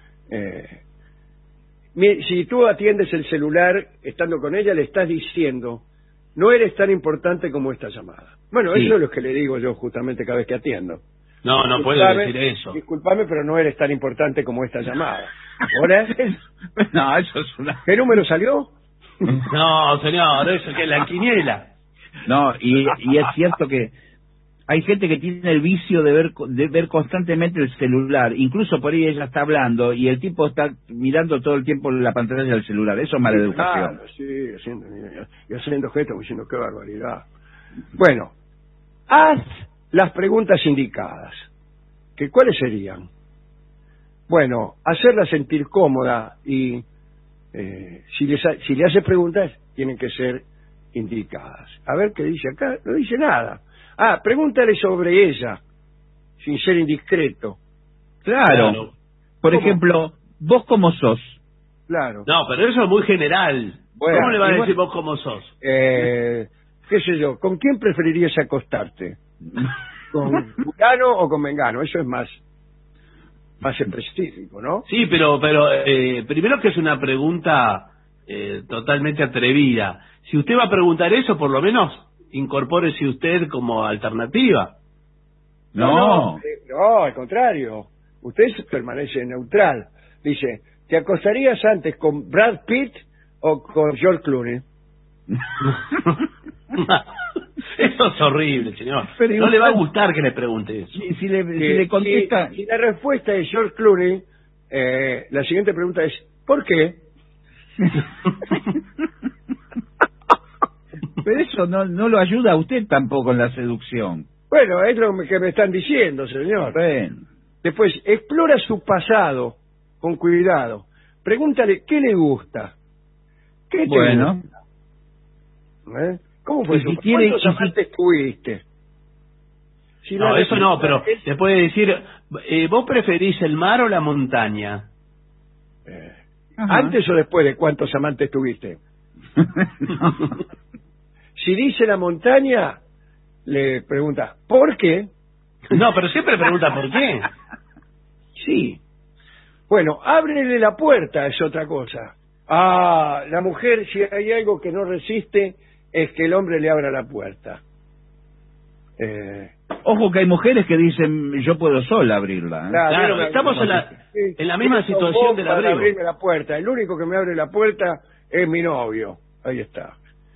Si tú atiendes el celular estando con ella, le estás diciendo, no eres tan importante como esta llamada. Bueno, eso es lo que le digo yo justamente cada vez que atiendo. No puede decir eso. Disculpame, pero no eres tan importante como esta llamada. ¿Ahora? No, eso es una... ¿Qué número salió? No, señor, eso que es la quiniela. No, y es cierto que hay gente que tiene el vicio de ver constantemente el celular. Incluso por ahí ella está hablando y el tipo está mirando todo el tiempo la pantalla del celular. Eso es mala educación. Sí, haciendo gestos, diciendo qué barbaridad. Bueno, haz las preguntas indicadas. ¿Cuáles serían? Bueno, hacerla sentir cómoda y si le haces preguntas, tienen que ser indicadas. A ver qué dice acá. No dice nada. Pregúntale sobre ella, sin ser indiscreto. Claro. Por ejemplo, ¿vos cómo sos? Claro. No, pero eso es muy general. Bueno, ¿cómo le va a decir vos cómo sos? ¿Qué sé yo? ¿Con quién preferirías acostarte? ¿Con fulano o con mengano? Eso es más específico, ¿no? Sí, pero primero que es una pregunta totalmente atrevida. Si usted va a preguntar eso, por lo menos incorpórese usted como alternativa. No, al contrario. Usted permanece neutral. Dice, ¿te acostarías antes con Brad Pitt o con George Clooney? Eso es horrible, señor. Pero no le va a gustar que le pregunte eso. Si le contesta... Si la respuesta es George Clooney, la siguiente pregunta es, ¿por qué? Pero eso no lo ayuda a usted tampoco en la seducción. Bueno, es lo que me están diciendo, señor. Bueno. Después, explora su pasado con cuidado. Pregúntale qué le gusta. ¿Qué te gusta? ¿Cómo fue eso? ¿Cuántos amantes tuviste? No, eso no, pero te puede decir, ¿vos preferís el mar o la montaña? ¿Antes o después de cuántos amantes tuviste? Si dice la montaña, le pregunta, ¿por qué? No, pero siempre pregunta ¿por qué? Sí. Bueno, ábrele la puerta, es otra cosa. La mujer, si hay algo que no resiste, es que el hombre le abra la puerta. Ojo que hay mujeres que dicen, yo puedo sola abrirla. Claro, estamos en la misma situación del abrigo. Abrirme la puerta. El único que me abre la puerta es mi novio. Ahí está.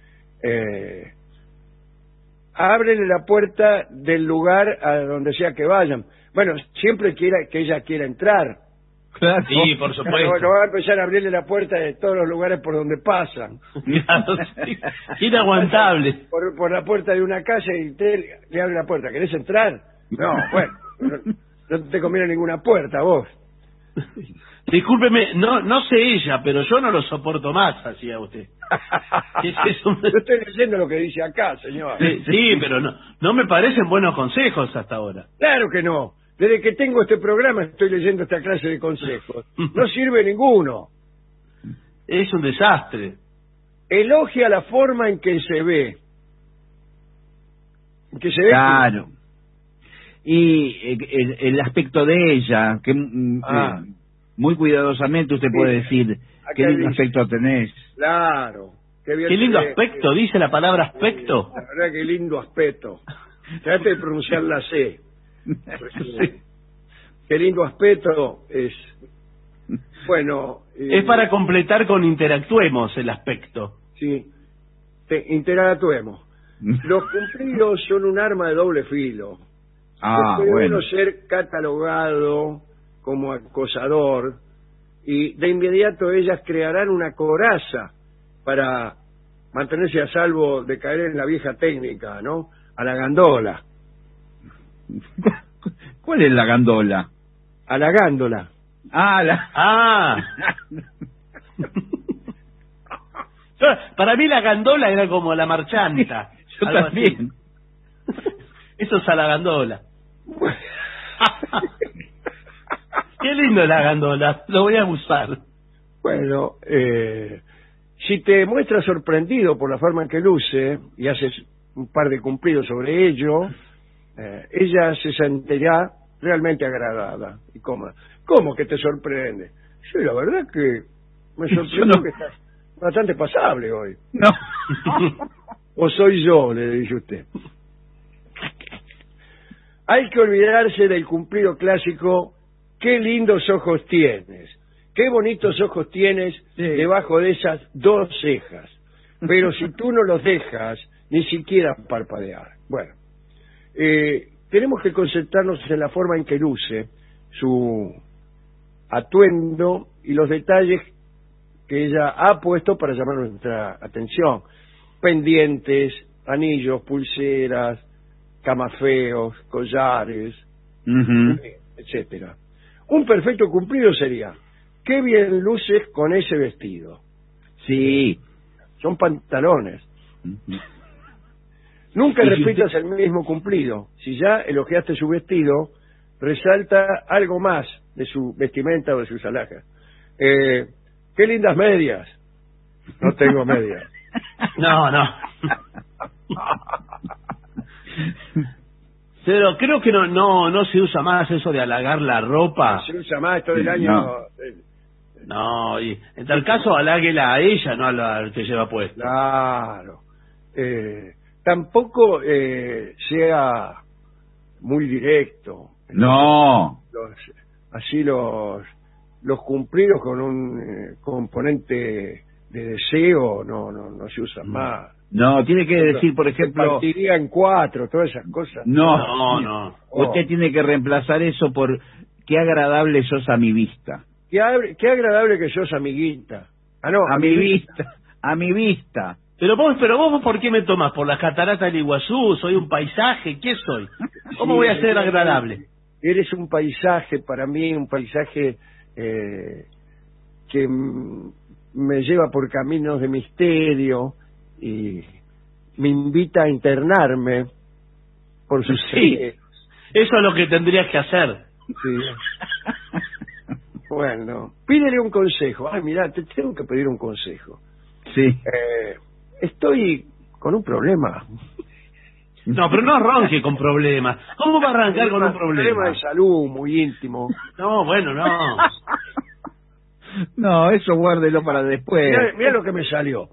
Ábrele la puerta del lugar a donde sea que vayan. Bueno, siempre que ella quiera entrar. Claro. Sí, por supuesto. No va a empezar a abrirle la puerta de todos los lugares por donde pasan. Claro, sí. Inaguantable. Por la puerta de una casa y usted le abre la puerta. ¿Querés entrar? No, bueno, no te conviene ninguna puerta, vos. Discúlpeme, no sé ella, pero yo no lo soporto más, hacía usted. ¿Qué es eso? Yo estoy leyendo lo que dice acá, señor. Sí, pero no me parecen buenos consejos hasta ahora. Claro que no. Desde que tengo este programa estoy leyendo esta clase de consejos. No sirve ninguno. Es un desastre. Elogia la forma en que se ve. Claro. Y el aspecto de ella, que muy cuidadosamente usted puede decir qué lindo aspecto tenés. Claro. Qué lindo aspecto, dice la palabra aspecto. La verdad, qué lindo aspecto. Trate de pronunciar la C. Sí. Qué lindo aspecto es. Bueno. Es para completar con interactuemos el aspecto. Sí. Interactuemos. Los cumplidos son un arma de doble filo. Puede uno ser catalogado como acosador y de inmediato ellas crearán una coraza para mantenerse a salvo de caer en la vieja técnica, ¿no? A la gandola. ¿Cuál es la gandola? A la gándola. Para mí la gandola era como la marchanta. Yo también. Eso es a la gandola. Qué lindo la gandola, lo voy a usar. Bueno, si te muestras sorprendido por la forma en que luce y haces un par de cumplidos sobre ello, ella se sentirá realmente agradada y cómoda. ¿Cómo que te sorprende? Sí, la verdad que me sorprendió que estás bastante pasable hoy. No. O soy yo, le dice usted. Hay que olvidarse del cumplido clásico, qué lindos ojos tienes, qué bonitos ojos tienes debajo de esas dos cejas. Pero si tú no los dejas, ni siquiera parpadear. Bueno, tenemos que concentrarnos en la forma en que luce su atuendo y los detalles que ella ha puesto para llamar nuestra atención. Pendientes, anillos, pulseras, camafeos, collares, etcétera. Un perfecto cumplido sería, qué bien luces con ese vestido. Sí. Son pantalones. Nunca repitas el mismo cumplido. Si ya elogiaste su vestido, resalta algo más de su vestimenta o de sus alhajas. Qué lindas medias. No tengo medias. No. Pero creo que no se usa más eso de halagar la ropa. No se usa más todo el año. No, y en tal caso haláguela a ella, no al que lleva puesto. Claro. Tampoco sea muy directo. No. Los cumplidos con un componente de deseo no se usan más. No, tiene que decir, por ejemplo... Partiría en 4, todas esas cosas. No. Usted tiene que reemplazar eso por qué agradable sos a mi vista. Qué agradable que sos, amiguita. No, a mi vista. Pero vos, ¿por qué me tomás? ¿Por las cataratas del Iguazú? ¿Soy un paisaje? ¿Qué soy? ¿Cómo voy a ser agradable? Eres un paisaje para mí, un paisaje que me lleva por caminos de misterio y me invita a internarme por sus eso es lo que tendrías que hacer. Sí. Bueno, pídele un consejo. Ay, mira, te tengo que pedir un consejo. Sí. Estoy con un problema. No, pero no arranque con problemas. ¿Cómo va a arrancar con un problema? Un problema de salud muy íntimo. No, bueno, no. No, eso guárdelo para después. Mira lo que me salió.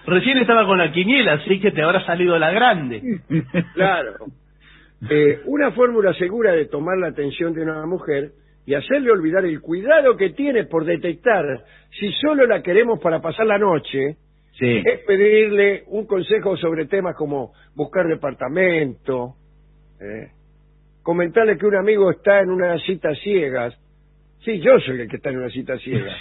Recién estaba con la quiniela, así que te habrá salido la grande. Claro. Una fórmula segura de tomar la atención de una mujer y hacerle olvidar el cuidado que tiene por detectar si solo la queremos para pasar la noche, Sí. es pedirle un consejo sobre temas como buscar departamento, comentarle que un amigo está en una cita ciegas. Sí, yo soy el que está en una cita ciega.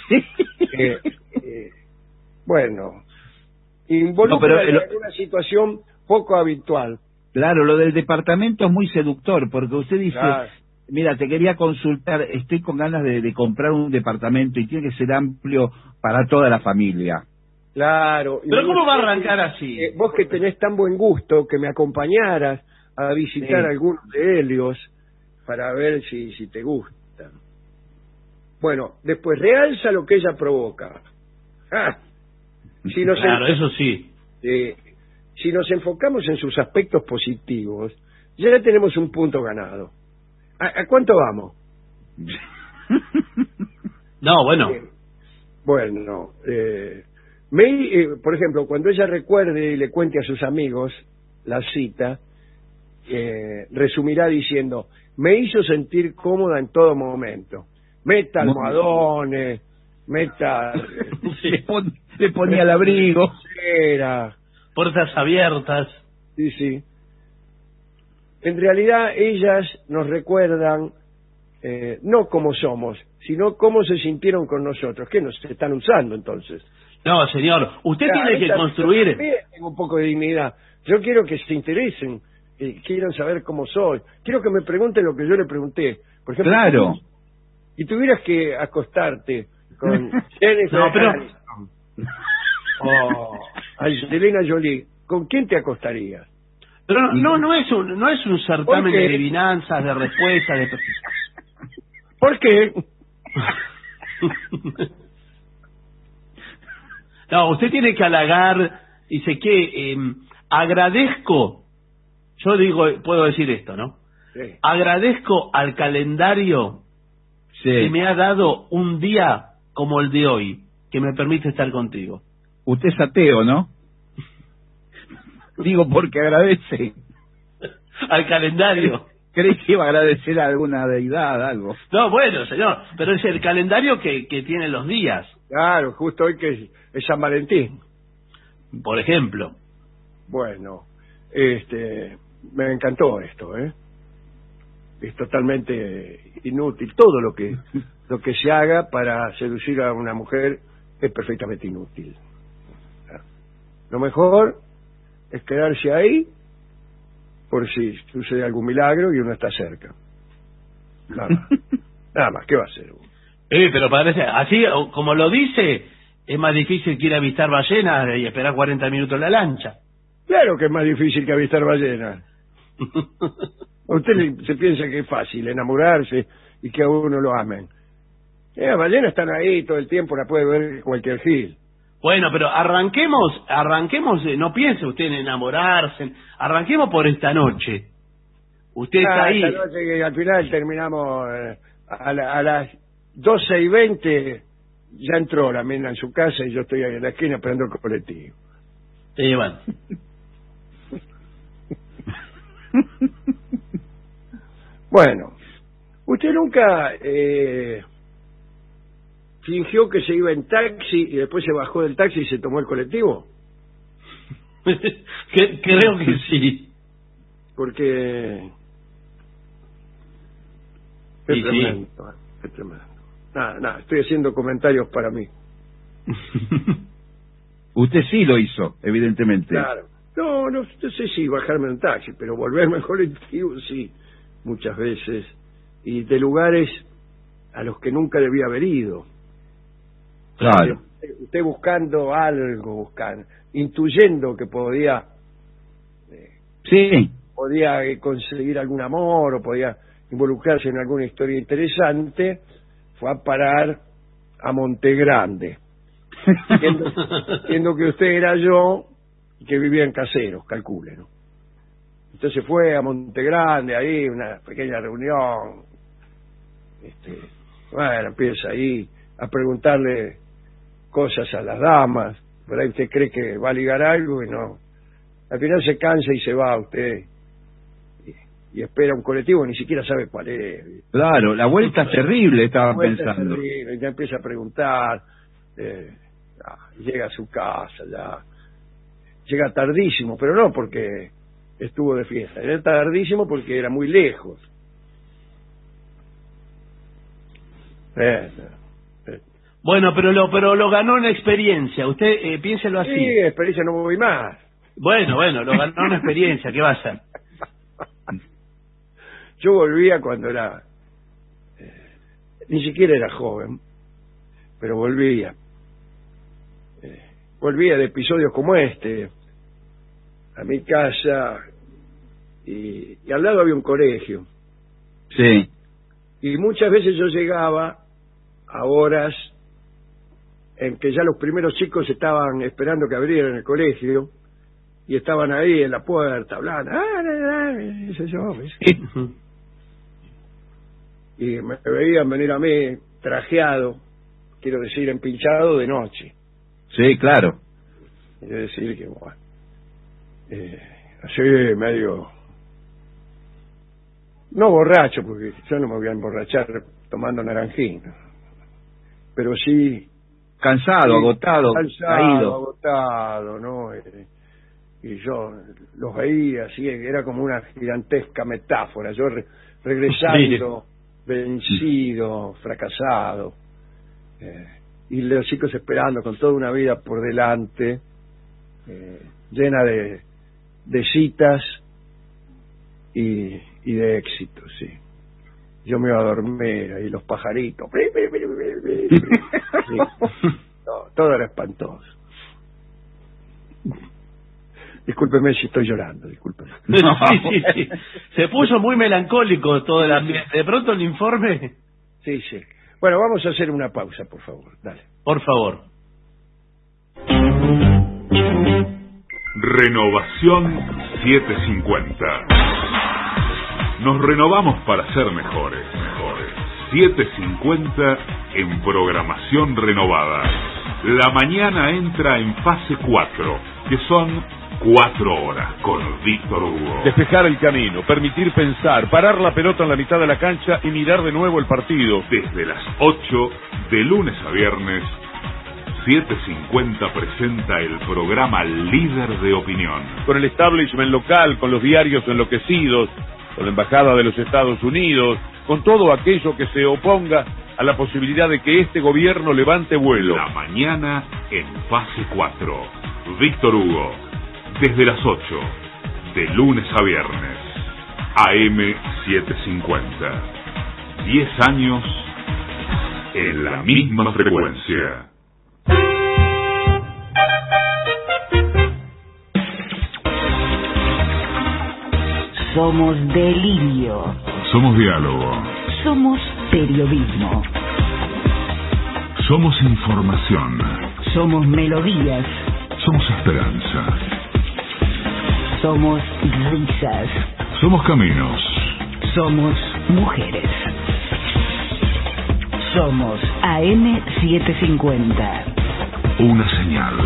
Bueno, involucra en una situación poco habitual. Claro, lo del departamento es muy seductor, porque usted dice, Claro. mira, te quería consultar, estoy con ganas de comprar un departamento y tiene que ser amplio para toda la familia. Claro. Pero ¿cómo va a arrancar así? Vos que tenés tan buen gusto, que me acompañaras a visitar Sí. algunos de Helios para ver si te gustan. Bueno, después realza lo que ella provoca. ¡Ah! Si nos Claro, eso sí. si nos enfocamos en sus aspectos positivos, ya tenemos un punto ganado. ¿A cuánto vamos? No, bueno. Bueno, por ejemplo, cuando ella recuerde y le cuente a sus amigos la cita, resumirá diciendo, me hizo sentir cómoda en todo momento. Meta almohadones, meta... le ponía el abrigo. Era... Puertas abiertas. Sí, sí. En realidad ellas nos recuerdan no cómo somos, sino cómo se sintieron con nosotros. ¿Qué nos están usando entonces? No, señor, usted tiene que construir... Yo también tengo un poco de dignidad. Yo quiero que se interesen, quieran saber cómo soy. Quiero que me pregunten lo que yo le pregunté. Por ejemplo, Claro. y tuvieras que acostarte con Jennifer Aniston o Angelina Jolie, ¿con quién te acostarías? Pero no es un certamen qué? de adivinanzas, de respuestas, de... ¿Por qué? No, usted tiene que halagar, dice que agradezco, yo digo, puedo decir esto, ¿no? Sí. Agradezco al calendario que me ha dado un día como el de hoy, que me permite estar contigo. Usted es ateo, ¿no? Digo porque agradece. Al calendario. Creí que iba a agradecer a alguna deidad, algo. No, bueno, señor, pero es el calendario que tiene los días. Claro, justo hoy que es San Valentín. Por ejemplo. Bueno, me encantó esto, ¿eh? Es totalmente inútil. Todo lo que se haga para seducir a una mujer es perfectamente inútil. Lo mejor es quedarse ahí por si sucede algún milagro y uno está cerca. Nada más, ¿qué va a hacer? Pero parece, así como lo dice, es más difícil que ir a avistar ballenas y esperar 40 minutos en la lancha. Claro que es más difícil que avistar ballenas. ¿A usted se piensa que es fácil enamorarse y que a uno lo amen? Las ballenas están ahí todo el tiempo, la puede ver cualquier gil. Bueno, pero arranquemos, no piense usted en enamorarse, arranquemos por esta noche. Usted está ahí. Esta noche que al final terminamos a las 12:20, ya entró la mina en su casa y yo estoy ahí en la esquina esperando el colectivo. Bueno. Bueno, ¿usted nunca fingió que se iba en taxi y después se bajó del taxi y se tomó el colectivo? Creo que sí. Porque es tremendo, es tremendo. Nada, estoy haciendo comentarios para mí. Usted sí lo hizo, evidentemente. Claro. No sé si bajarme en taxi, pero volverme al colectivo sí, muchas veces. Y de lugares a los que nunca debía haber ido. Claro. Usted buscando algo, intuyendo que podía conseguir algún amor o podía involucrarse en alguna historia interesante, fue a parar a Montegrande, siendo que usted era yo y que vivía en Caseros, calcule, ¿no? Entonces fue a Montegrande, ahí una pequeña reunión, bueno, empieza ahí a preguntarle cosas a las damas, Por ahí usted cree que va a ligar algo y no. Al final se cansa y se va usted. Y espera un colectivo, ni siquiera sabe cuál es. Claro, la vuelta es terrible, estaba pensando. Es terrible, ya empieza a preguntar, llega a su casa, ya llega tardísimo, pero no porque estuvo de fiesta, era tardísimo porque era muy lejos. Bueno, pero lo ganó en experiencia, usted piénselo así. Sí, experiencia no voy más. Bueno, lo ganó en experiencia, ¿qué va a hacer? Yo volvía cuando era... ni siquiera era joven, pero volvía. Volvía de episodios como este, a mi casa, y al lado había un colegio. Sí. Y muchas veces yo llegaba a horas en que ya los primeros chicos estaban esperando que abrieran el colegio, y estaban ahí en la puerta hablando. Y me veían venir a mí trajeado, quiero decir, empinchado de noche. Sí, claro. Quiero decir que, bueno, así medio... no borracho, porque yo no me voy a emborrachar tomando naranjín, pero sí... Cansado, agotado, caído. Agotado, ¿no? Y yo los veía así, era como una gigantesca metáfora, yo regresando... vencido, fracasado, y los chicos esperando con toda una vida por delante, llena de citas y de éxitos, sí. Yo me iba a dormir ahí, los pajaritos, sí. Todo era espantoso. Discúlpeme si estoy llorando, discúlpeme. No. Sí. Se puso muy melancólico todo el ambiente. De pronto el informe... Sí. Bueno, vamos a hacer una pausa, por favor. Dale. Por favor. Renovación 750. Nos renovamos para ser mejores. 750 en programación renovada. La mañana entra en fase 4, que son 4 horas con Víctor Hugo. Despejar el camino, permitir pensar, parar la pelota en la mitad de la cancha y mirar de nuevo el partido. Desde las 8, de lunes a viernes, 750 presenta el programa Líder de Opinión. Con el establishment local, con los diarios enloquecidos, con la Embajada de los Estados Unidos, con todo aquello que se oponga a la posibilidad de que este gobierno levante vuelo. La mañana en fase 4. Víctor Hugo. Desde las 8, de lunes a viernes, AM 750. 10 años en la misma frecuencia. Somos delirio. Somos diálogo. Somos periodismo. Somos información. Somos melodías. Somos esperanza. Somos risas. Somos caminos. Somos mujeres. Somos AM 750. Una señal.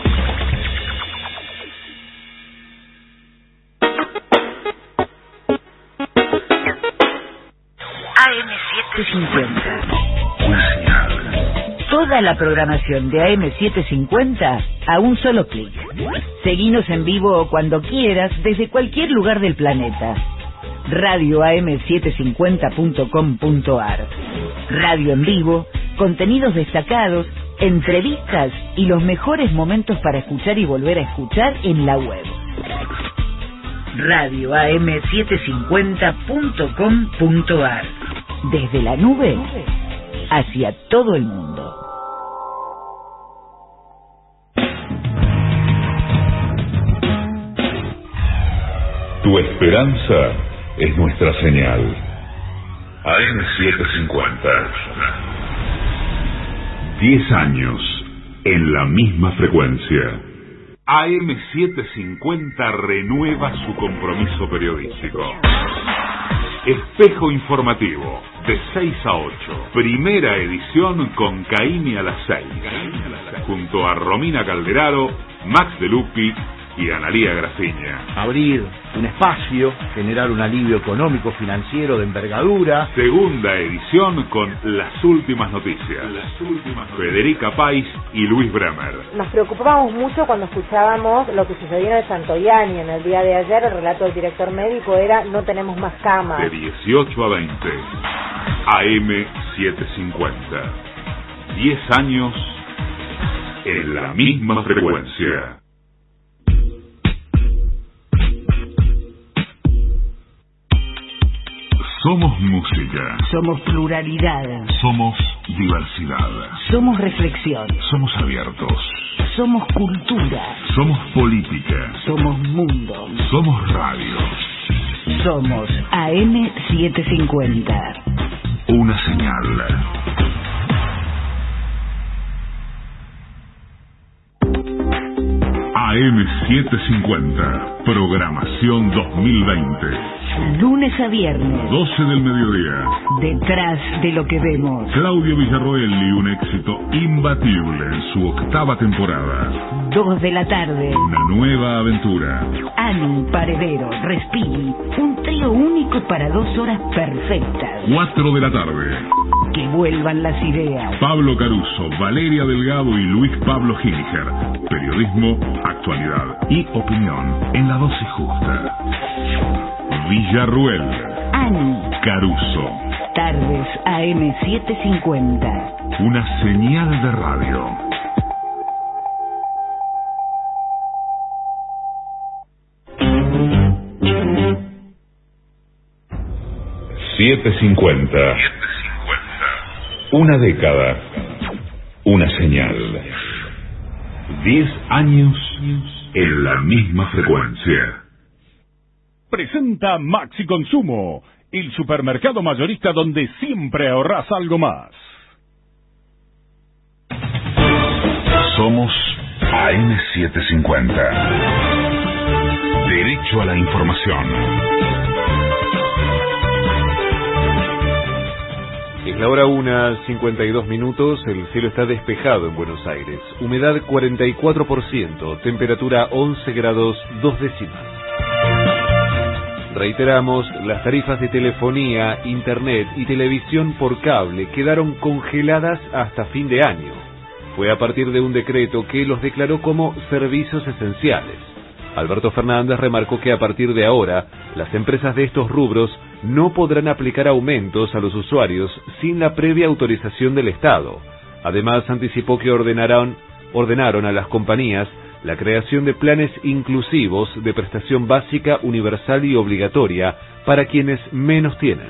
AM 750. Una señal. Toda la programación de AM 750 a un solo clic. Seguinos en vivo cuando quieras desde cualquier lugar del planeta. radioam750.com.ar. Radio en vivo, contenidos destacados, entrevistas y los mejores momentos para escuchar y volver a escuchar en la web. radioam750.com.ar. Desde la nube hacia todo el mundo. Tu esperanza es nuestra señal. AM750. 10 años en la misma frecuencia. AM750 renueva su compromiso periodístico. Espejo Informativo, de 6 a 8. Primera edición con Caimi a las 6. Junto a Romina Calderaro, Max De Lupi y Analía Graciña. Abrir un espacio, generar un alivio económico, financiero de envergadura. Segunda edición con Las Últimas Noticias. Federica País y Luis Bremer. Nos preocupábamos mucho cuando escuchábamos lo que sucedió en el Santoyani en el día de ayer. El relato del director médico era: no tenemos más camas. De 18 a 20. AM 750. 10 años en la misma frecuencia. Somos música. Somos pluralidad. Somos diversidad. Somos reflexión. Somos abiertos. Somos cultura. Somos política. Somos mundo. Somos radio. Somos AM 750. Una señal. AM 750. Programación 2020. Lunes a viernes. 12 del mediodía. Detrás de lo que vemos. Claudio Villarroel y un éxito imbatible en su 8ª temporada. 2 de la tarde. Una nueva aventura. Ani, Paredero, Respiri. Un trío único para 2 horas perfectas. 4 de la tarde. Que vuelvan las ideas. Pablo Caruso, Valeria Delgado y Luis Pablo Giniger. Periodismo, actualidad y opinión en la dosis justa. Villarruel. Ani. Caruso. Tardes AM 750. Una señal de radio. ...750... Una década... Una señal... 10 años... en la misma frecuencia. Presenta Maxi Consumo, el supermercado mayorista donde siempre ahorrás algo más. Somos AM750. Derecho a la información. Es la hora 1:52, el cielo está despejado en Buenos Aires. Humedad 44%, temperatura 11 grados 2 décimas. Reiteramos, las tarifas de telefonía, internet y televisión por cable quedaron congeladas hasta fin de año. Fue a partir de un decreto que los declaró como servicios esenciales. Alberto Fernández remarcó que a partir de ahora, las empresas de estos rubros no podrán aplicar aumentos a los usuarios sin la previa autorización del Estado. Además, anticipó que ordenaron a las compañías la creación de planes inclusivos de prestación básica, universal y obligatoria para quienes menos tienen.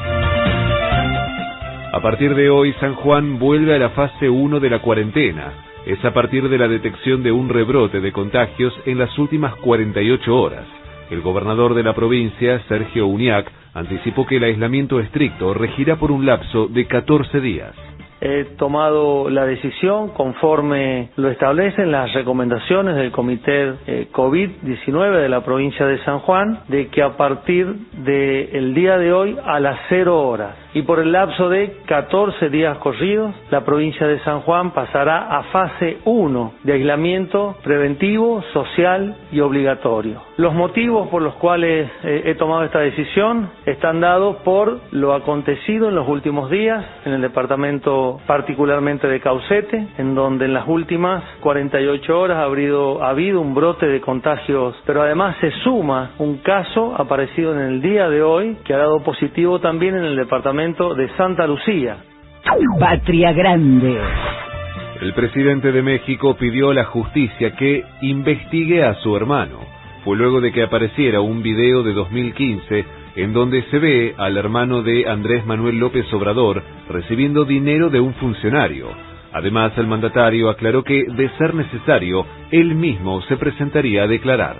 A partir de hoy, San Juan vuelve a la fase 1 de la cuarentena. Es a partir de la detección de un rebrote de contagios en las últimas 48 horas. El gobernador de la provincia, Sergio Uñac, anticipó que el aislamiento estricto regirá por un lapso de 14 días. He tomado la decisión, conforme lo establecen las recomendaciones del Comité COVID-19 de la provincia de San Juan, de que a partir del día de hoy a las 0 horas y por el lapso de 14 días corridos, la provincia de San Juan pasará a fase 1 de aislamiento preventivo, social y obligatorio. Los motivos por los cuales he tomado esta decisión están dados por lo acontecido en los últimos días en el departamento particularmente de Caucete, en donde en las últimas 48 horas ha habido un brote de contagios, pero además se suma un caso aparecido en el día de hoy que ha dado positivo también en el departamento de Santa Lucía. Patria Grande. El presidente de México pidió a la justicia que investigue a su hermano. Fue luego de que apareciera un video de 2015 en donde se ve al hermano de Andrés Manuel López Obrador recibiendo dinero de un funcionario. Además, el mandatario aclaró que, de ser necesario, él mismo se presentaría a declarar.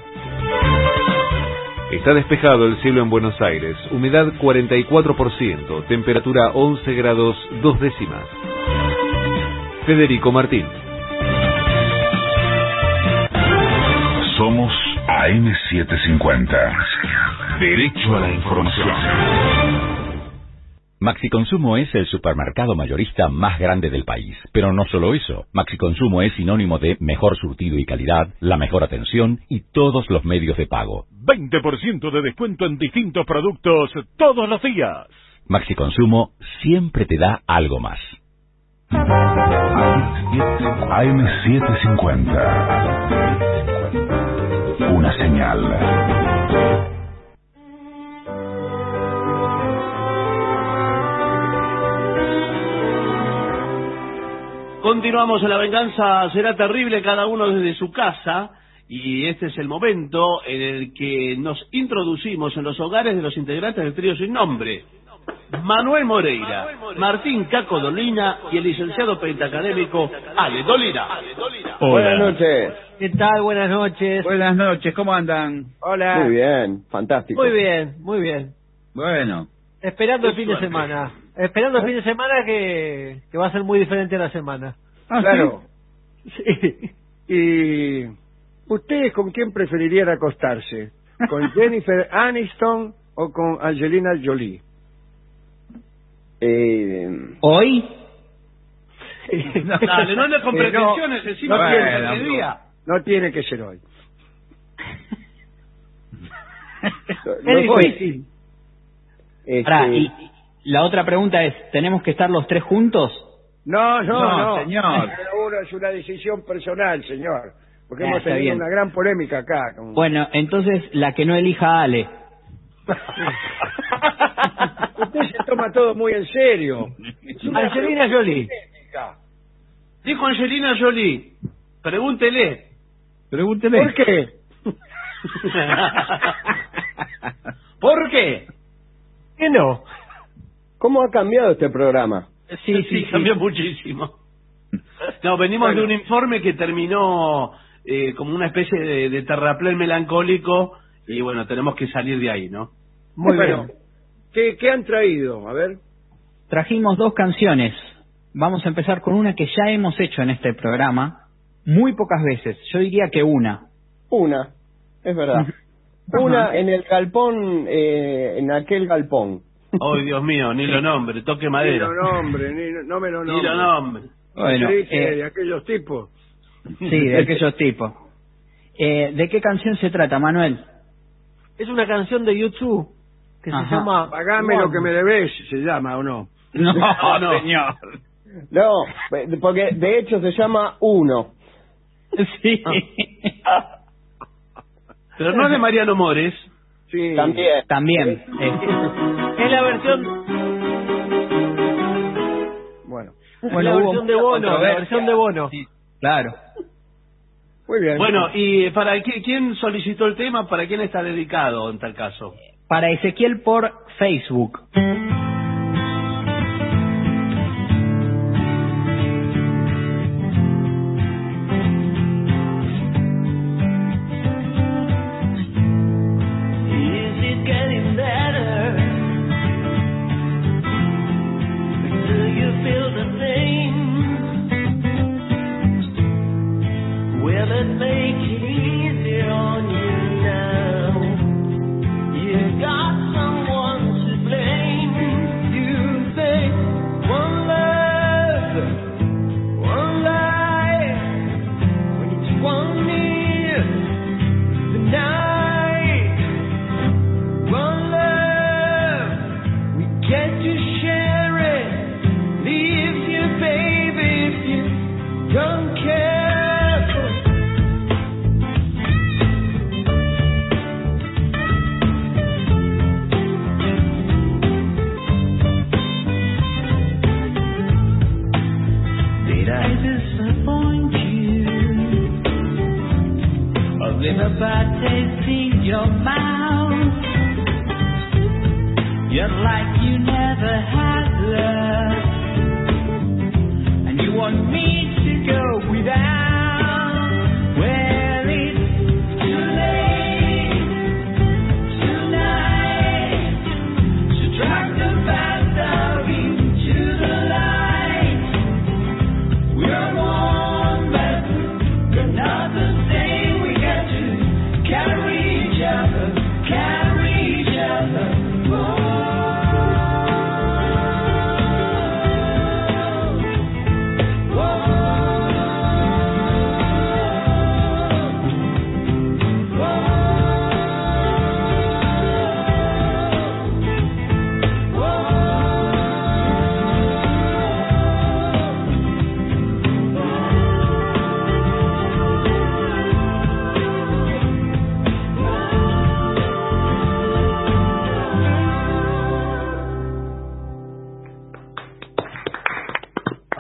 Está despejado el cielo en Buenos Aires, humedad 44%, temperatura 11 grados 2 décimas. Federico Martín. Somos AM750. Derecho a la información. Maxi Consumo es el supermercado mayorista más grande del país. Pero no solo eso. Maxi Consumo es sinónimo de mejor surtido y calidad, la mejor atención y todos los medios de pago. 20% de descuento en distintos productos todos los días. Maxi Consumo siempre te da algo más. AM750. Una señal. Continuamos en La Venganza Será Terrible, cada uno desde su casa, y este es el momento en el que nos introducimos en los hogares de los integrantes del trío sin nombre. Manuel Moreira, Martín Caco Dolina y el licenciado pentacadémico Ale Dolina. Hola. Buenas noches. ¿Qué tal? Buenas noches. Buenas noches, ¿cómo andan? Hola. Muy bien, fantástico. Muy bien, muy bien. Bueno. Esperando el fin de semana. Esperando el fin de semana que va a ser muy diferente a la semana. Claro. Sí. ¿Y ustedes con quién preferirían acostarse? ¿Con Jennifer Aniston o con Angelina Jolie? ¿Hoy? Dale, no andes con pretensiones encima no, del día. No tiene que ser hoy. Es difícil. Y la otra pregunta es, ¿tenemos que estar los tres juntos? No, señor. Cada uno es una decisión personal, señor. Porque hemos tenido bien. una gran polémica acá. Bueno, entonces la que no elija a Ale. Usted se toma todo muy en serio. Angelina Jolie. Dijo Angelina Jolie. Pregúntele. ¿Por qué? ¿Por qué? ¿Qué no? ¿Cómo ha cambiado este programa? Sí, cambió muchísimo. No, venimos de un informe que terminó como una especie de terraplén melancólico y bueno, tenemos que salir de ahí, ¿no? Muy bien. ¿Qué han traído? A ver. Trajimos 2 canciones. Vamos a empezar con una que ya hemos hecho en este programa muy pocas veces. Yo diría que una. Una, es verdad. Una en el galpón, en aquel galpón. Ay, Dios mío, ni lo nombre, toque madera. Ni lo nombre, no me lo nombre. Ni lo nombre. Bueno, de aquellos tipos. Sí, de aquellos tipos. ¿De qué canción se trata, Manuel? Es una canción de YouTube que se llama... Pagame lo que me debes, se llama, ¿o no? No, señor. No, porque de hecho se llama Uno. Sí. Pero no es de Mariano Mores. Sí. También. Es la versión... Bueno, la versión de Bono. La versión de Bono. Sí, claro. Muy bien. Bueno, ¿y para quién solicitó el tema? ¿Para quién está dedicado en tal caso? Para Ezequiel por Facebook. Carry each other, carry each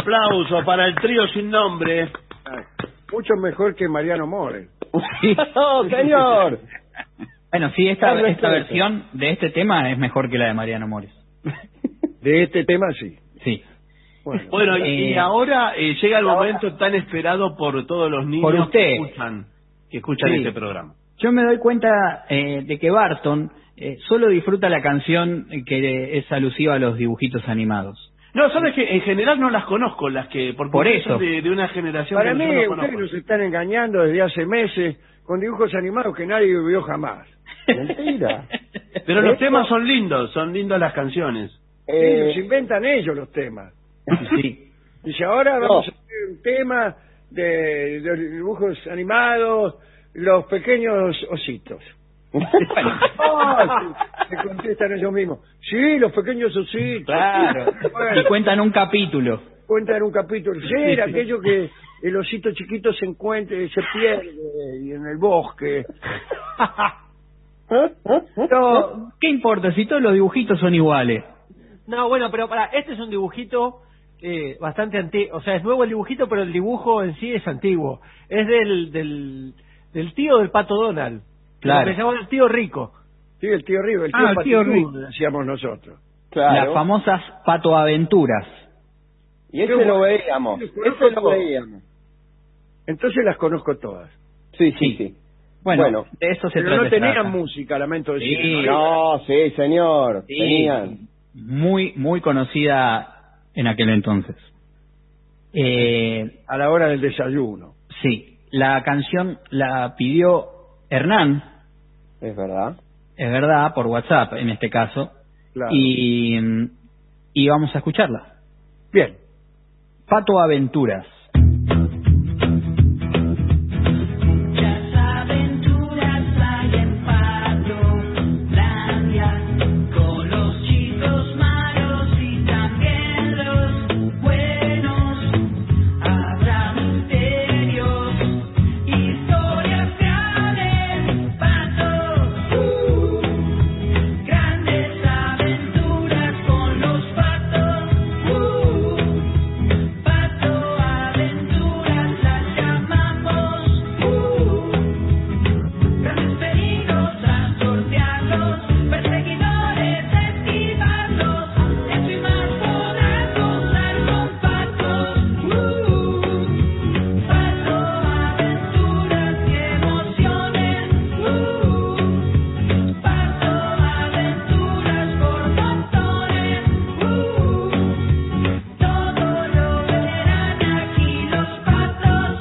aplauso para el trío sin nombre. Mucho mejor que Mariano More. ¡No, señor! Bueno, sí, esta versión de este tema es mejor que la de Mariano Mores. De este tema, sí. Sí. Bueno, y ahora llega el momento tan esperado por todos los niños por usted. que escuchan Sí. este programa. Yo me doy cuenta de que Barton solo disfruta la canción que es alusiva a los dibujitos animados. No, sabes que en general no las conozco, las que porque Por son eso. de una generación Para que mí, yo no ustedes conozco. nos están engañando desde hace meses con dibujos animados que nadie vio jamás. Mentira. Pero los Esto- temas son lindas las canciones. Ellos inventan ellos los temas. Sí. Dice, ahora vamos a hacer un tema de dibujos animados, los pequeños ositos. Se contestan ellos mismos. Sí, los pequeños ositos. Claro. Bueno, Y cuentan un capítulo. cuentan un capítulo. Sí, era aquello que el osito chiquito se encuentre, se pierde y en el bosque. Pero, ¿qué importa si todos los dibujitos son iguales? No, bueno, pero este es un dibujito bastante antiguo. O sea, es nuevo el dibujito, pero el dibujo en sí es antiguo. Es del tío del Pato Donald. Claro. Que se llama el tío Rico. Sí, el tío Rico, el tío Ah, el tío Patitú, Rico. decíamos nosotros. Las famosas patoaventuras. Y ese lo veíamos. Ese lo veíamos. Entonces las conozco todas. Sí. Bueno, de eso se Pero trata. no tenían esta- música, lamento decir. Sí. No, sí, señor. Sí, Tenían. muy conocida en aquel entonces. A la hora del desayuno. Sí, la canción la pidió Hernán, Es verdad. es verdad, por WhatsApp en este caso, Claro. y vamos a escucharla. Bien. Pato Aventuras. Aventuras hay en Patolandia, con los chicos malos y también los buenos. Habrá misterios, historias grandes, patos, grandes aventuras con los patos, Pato aventuras las llamamos, grandes peligros a sortearlos, perseguidores esquivarlos, eso y más podrás gozar con patos, Pato aventuras y emociones, Pato aventuras por montones, todo lo verán aquí los patos,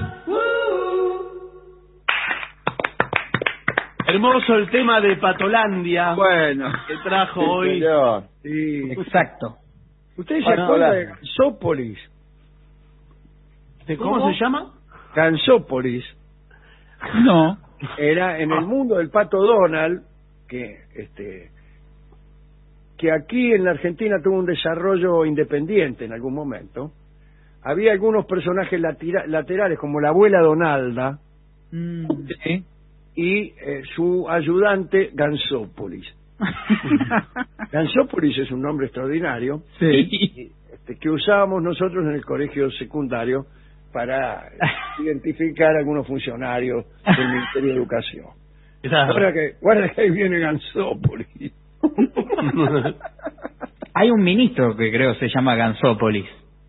Hermoso el tema de Patolandia. Bueno. Que trajo Sí, hoy. señor. Sí. Exacto. ¿Ustedes se Bueno, acuerdan hola. de Gansópolis? ¿Cómo se llama? Gansópolis No. era en el mundo del Pato Donald, que aquí en la Argentina tuvo un desarrollo independiente en algún momento. Había algunos personajes laterales, como la abuela Donalda Sí. y su ayudante Gansópolis. Gansópolis es un nombre extraordinario Sí. que usábamos nosotros en el colegio secundario para identificar a algunos funcionarios del Ministerio de Educación. Guarda que ahí viene Gansópolis. Hay un ministro que creo se llama Gansópolis.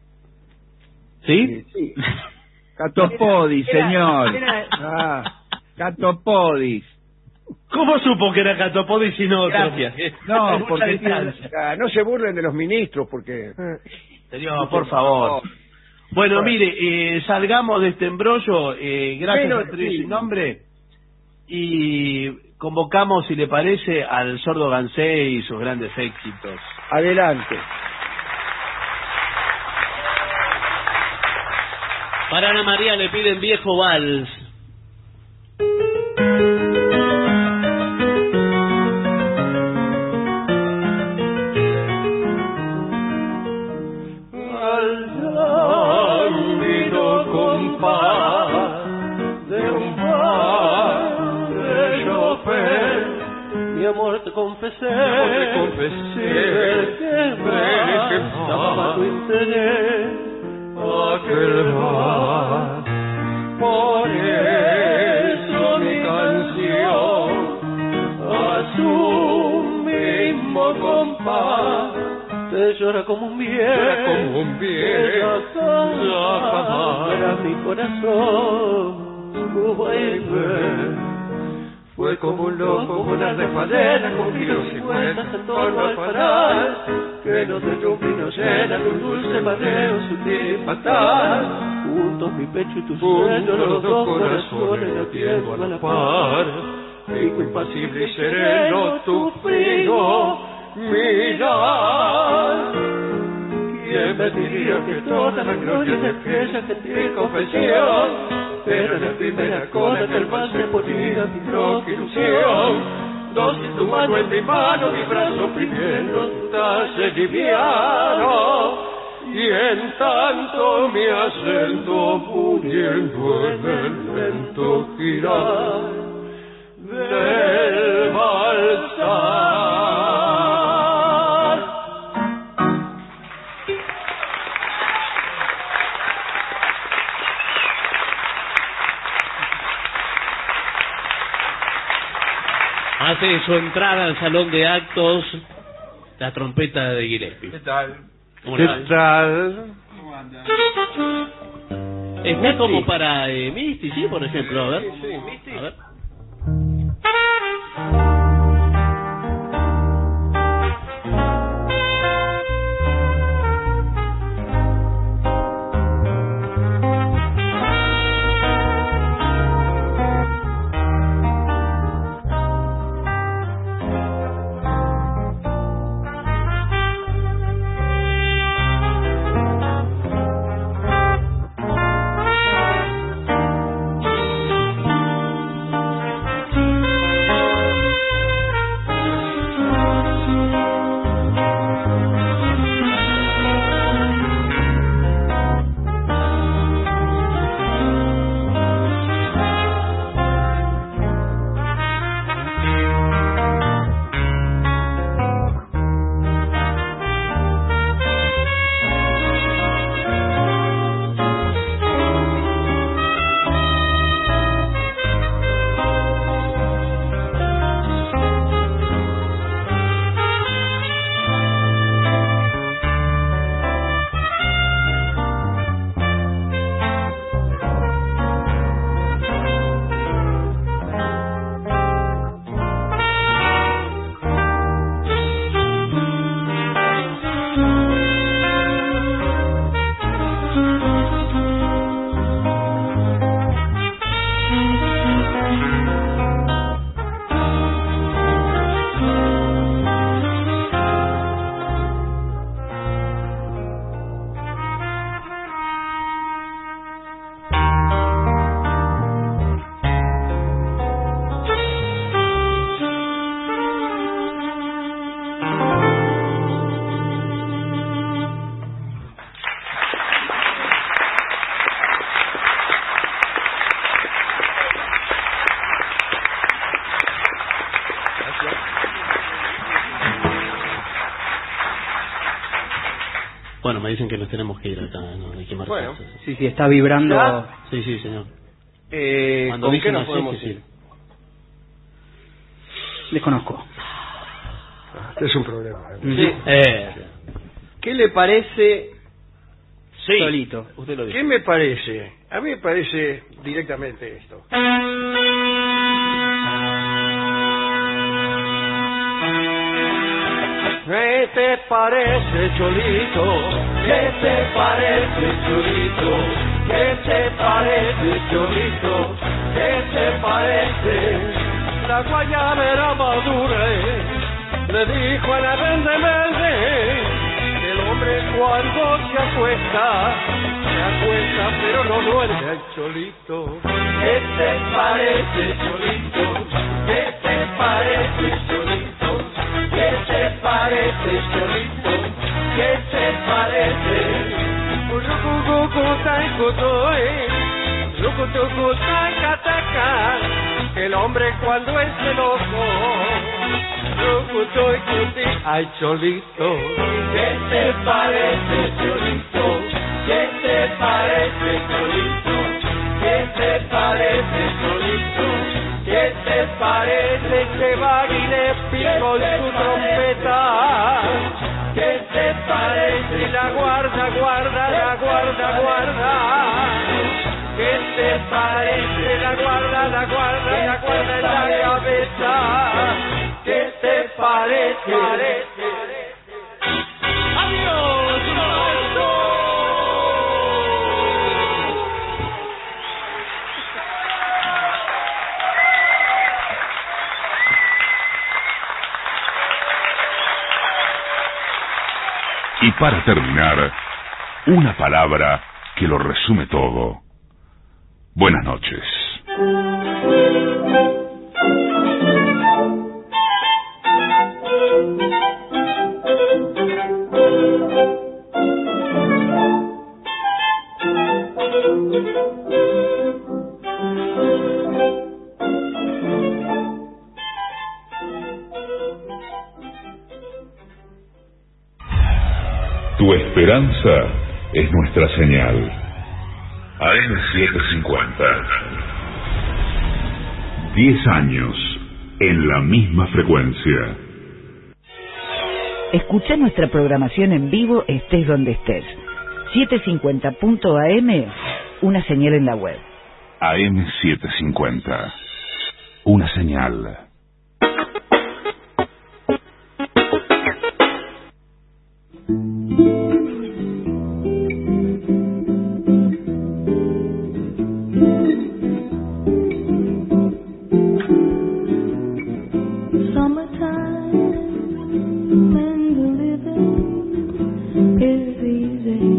¿Sí? Sí. Catopodis, señor. Catopodis. ¿Cómo supo que era Catopodis y no otro? Gracias. No, Hay mucha porque distancia. No se burlen de los ministros, porque... Señor, por favor. Bueno, mire, salgamos de este embrollo, gracias Bueno, al trío sí. sin nombre, y convocamos, si le parece, al Sordo Gansé y sus grandes éxitos. Adelante. Para Ana María le piden Viejo Vals. lánguido compás de un padre chofer, mi amor te confesé, que estaba tu interés, aquel bar. Por eso mi canción a su mismo compás te llora como un bien, para mi corazón, baby. Fue como un loco, una resbalera, con giros y vueltas en torno al fanal, que nos derrumbe y nos llena de un dulce madero sutil y fatal. Juntos mi pecho y tu sueño, los dos corazones latiendo a la par. Fijo, impasible y sereno, tu frío mirar. ¿Quién me diría que toda la gloria de aquella gentil confesión era la primera cosa que el más me ponía mi loca ilusión? Dosis tu mano en mi mano, mi brazo oprimiendo tu talle liviano, y en tanto mi acento muriendo en el lento girar del balsar. Hace su entrada al salón de actos la trompeta de Gillespie. ¿Qué tal? ¿Qué tal? Está como para Misty, ¿sí? Por ejemplo, a ver. Sí, Misty. A ver. Bueno, me dicen que nos tenemos que ir acá, ¿no? Hay que marchar. Bueno, sí, está vibrando. ¿Ya? Sí, señor. Cuando ¿Con dicen qué nos así, podemos sí, ir? Desconozco. Este es un problema. Sí. ¿Qué le parece Solito? Usted lo dice. ¿Qué me parece? A mí me parece directamente esto. ¿Qué te parece, Cholito? ¿Qué te parece, Cholito? ¿Qué te parece, Cholito? ¿Qué te parece? La guayabera madura le dijo a la vende que el hombre cuando se acuesta pero no duerme al Cholito. ¿Qué te parece, Cholito? ¿Qué te parece, Cholito? ¿Qué te parece, Cholito? ¿Qué te parece? El hombre cuando es celoso, ay, Cholito. ¿Qué te parece, Cholito? ¿Qué te parece Bagilespi con su trompeta? ¿Qué te parece la guarda, guarda, la guarda, guarda? ¿Qué te parece la guarda, la guarda, la guarda en la cabeza? ¿Qué te parece? ¡Adiós, maestro! Y para terminar, una palabra que lo resume todo. Buenas noches. Tu esperanza es nuestra señal. AM750. 10 años en la misma frecuencia. Escucha nuestra programación en vivo estés donde estés. 750.am, una señal en la web. AM750. Una señal. Summertime and the living is easy.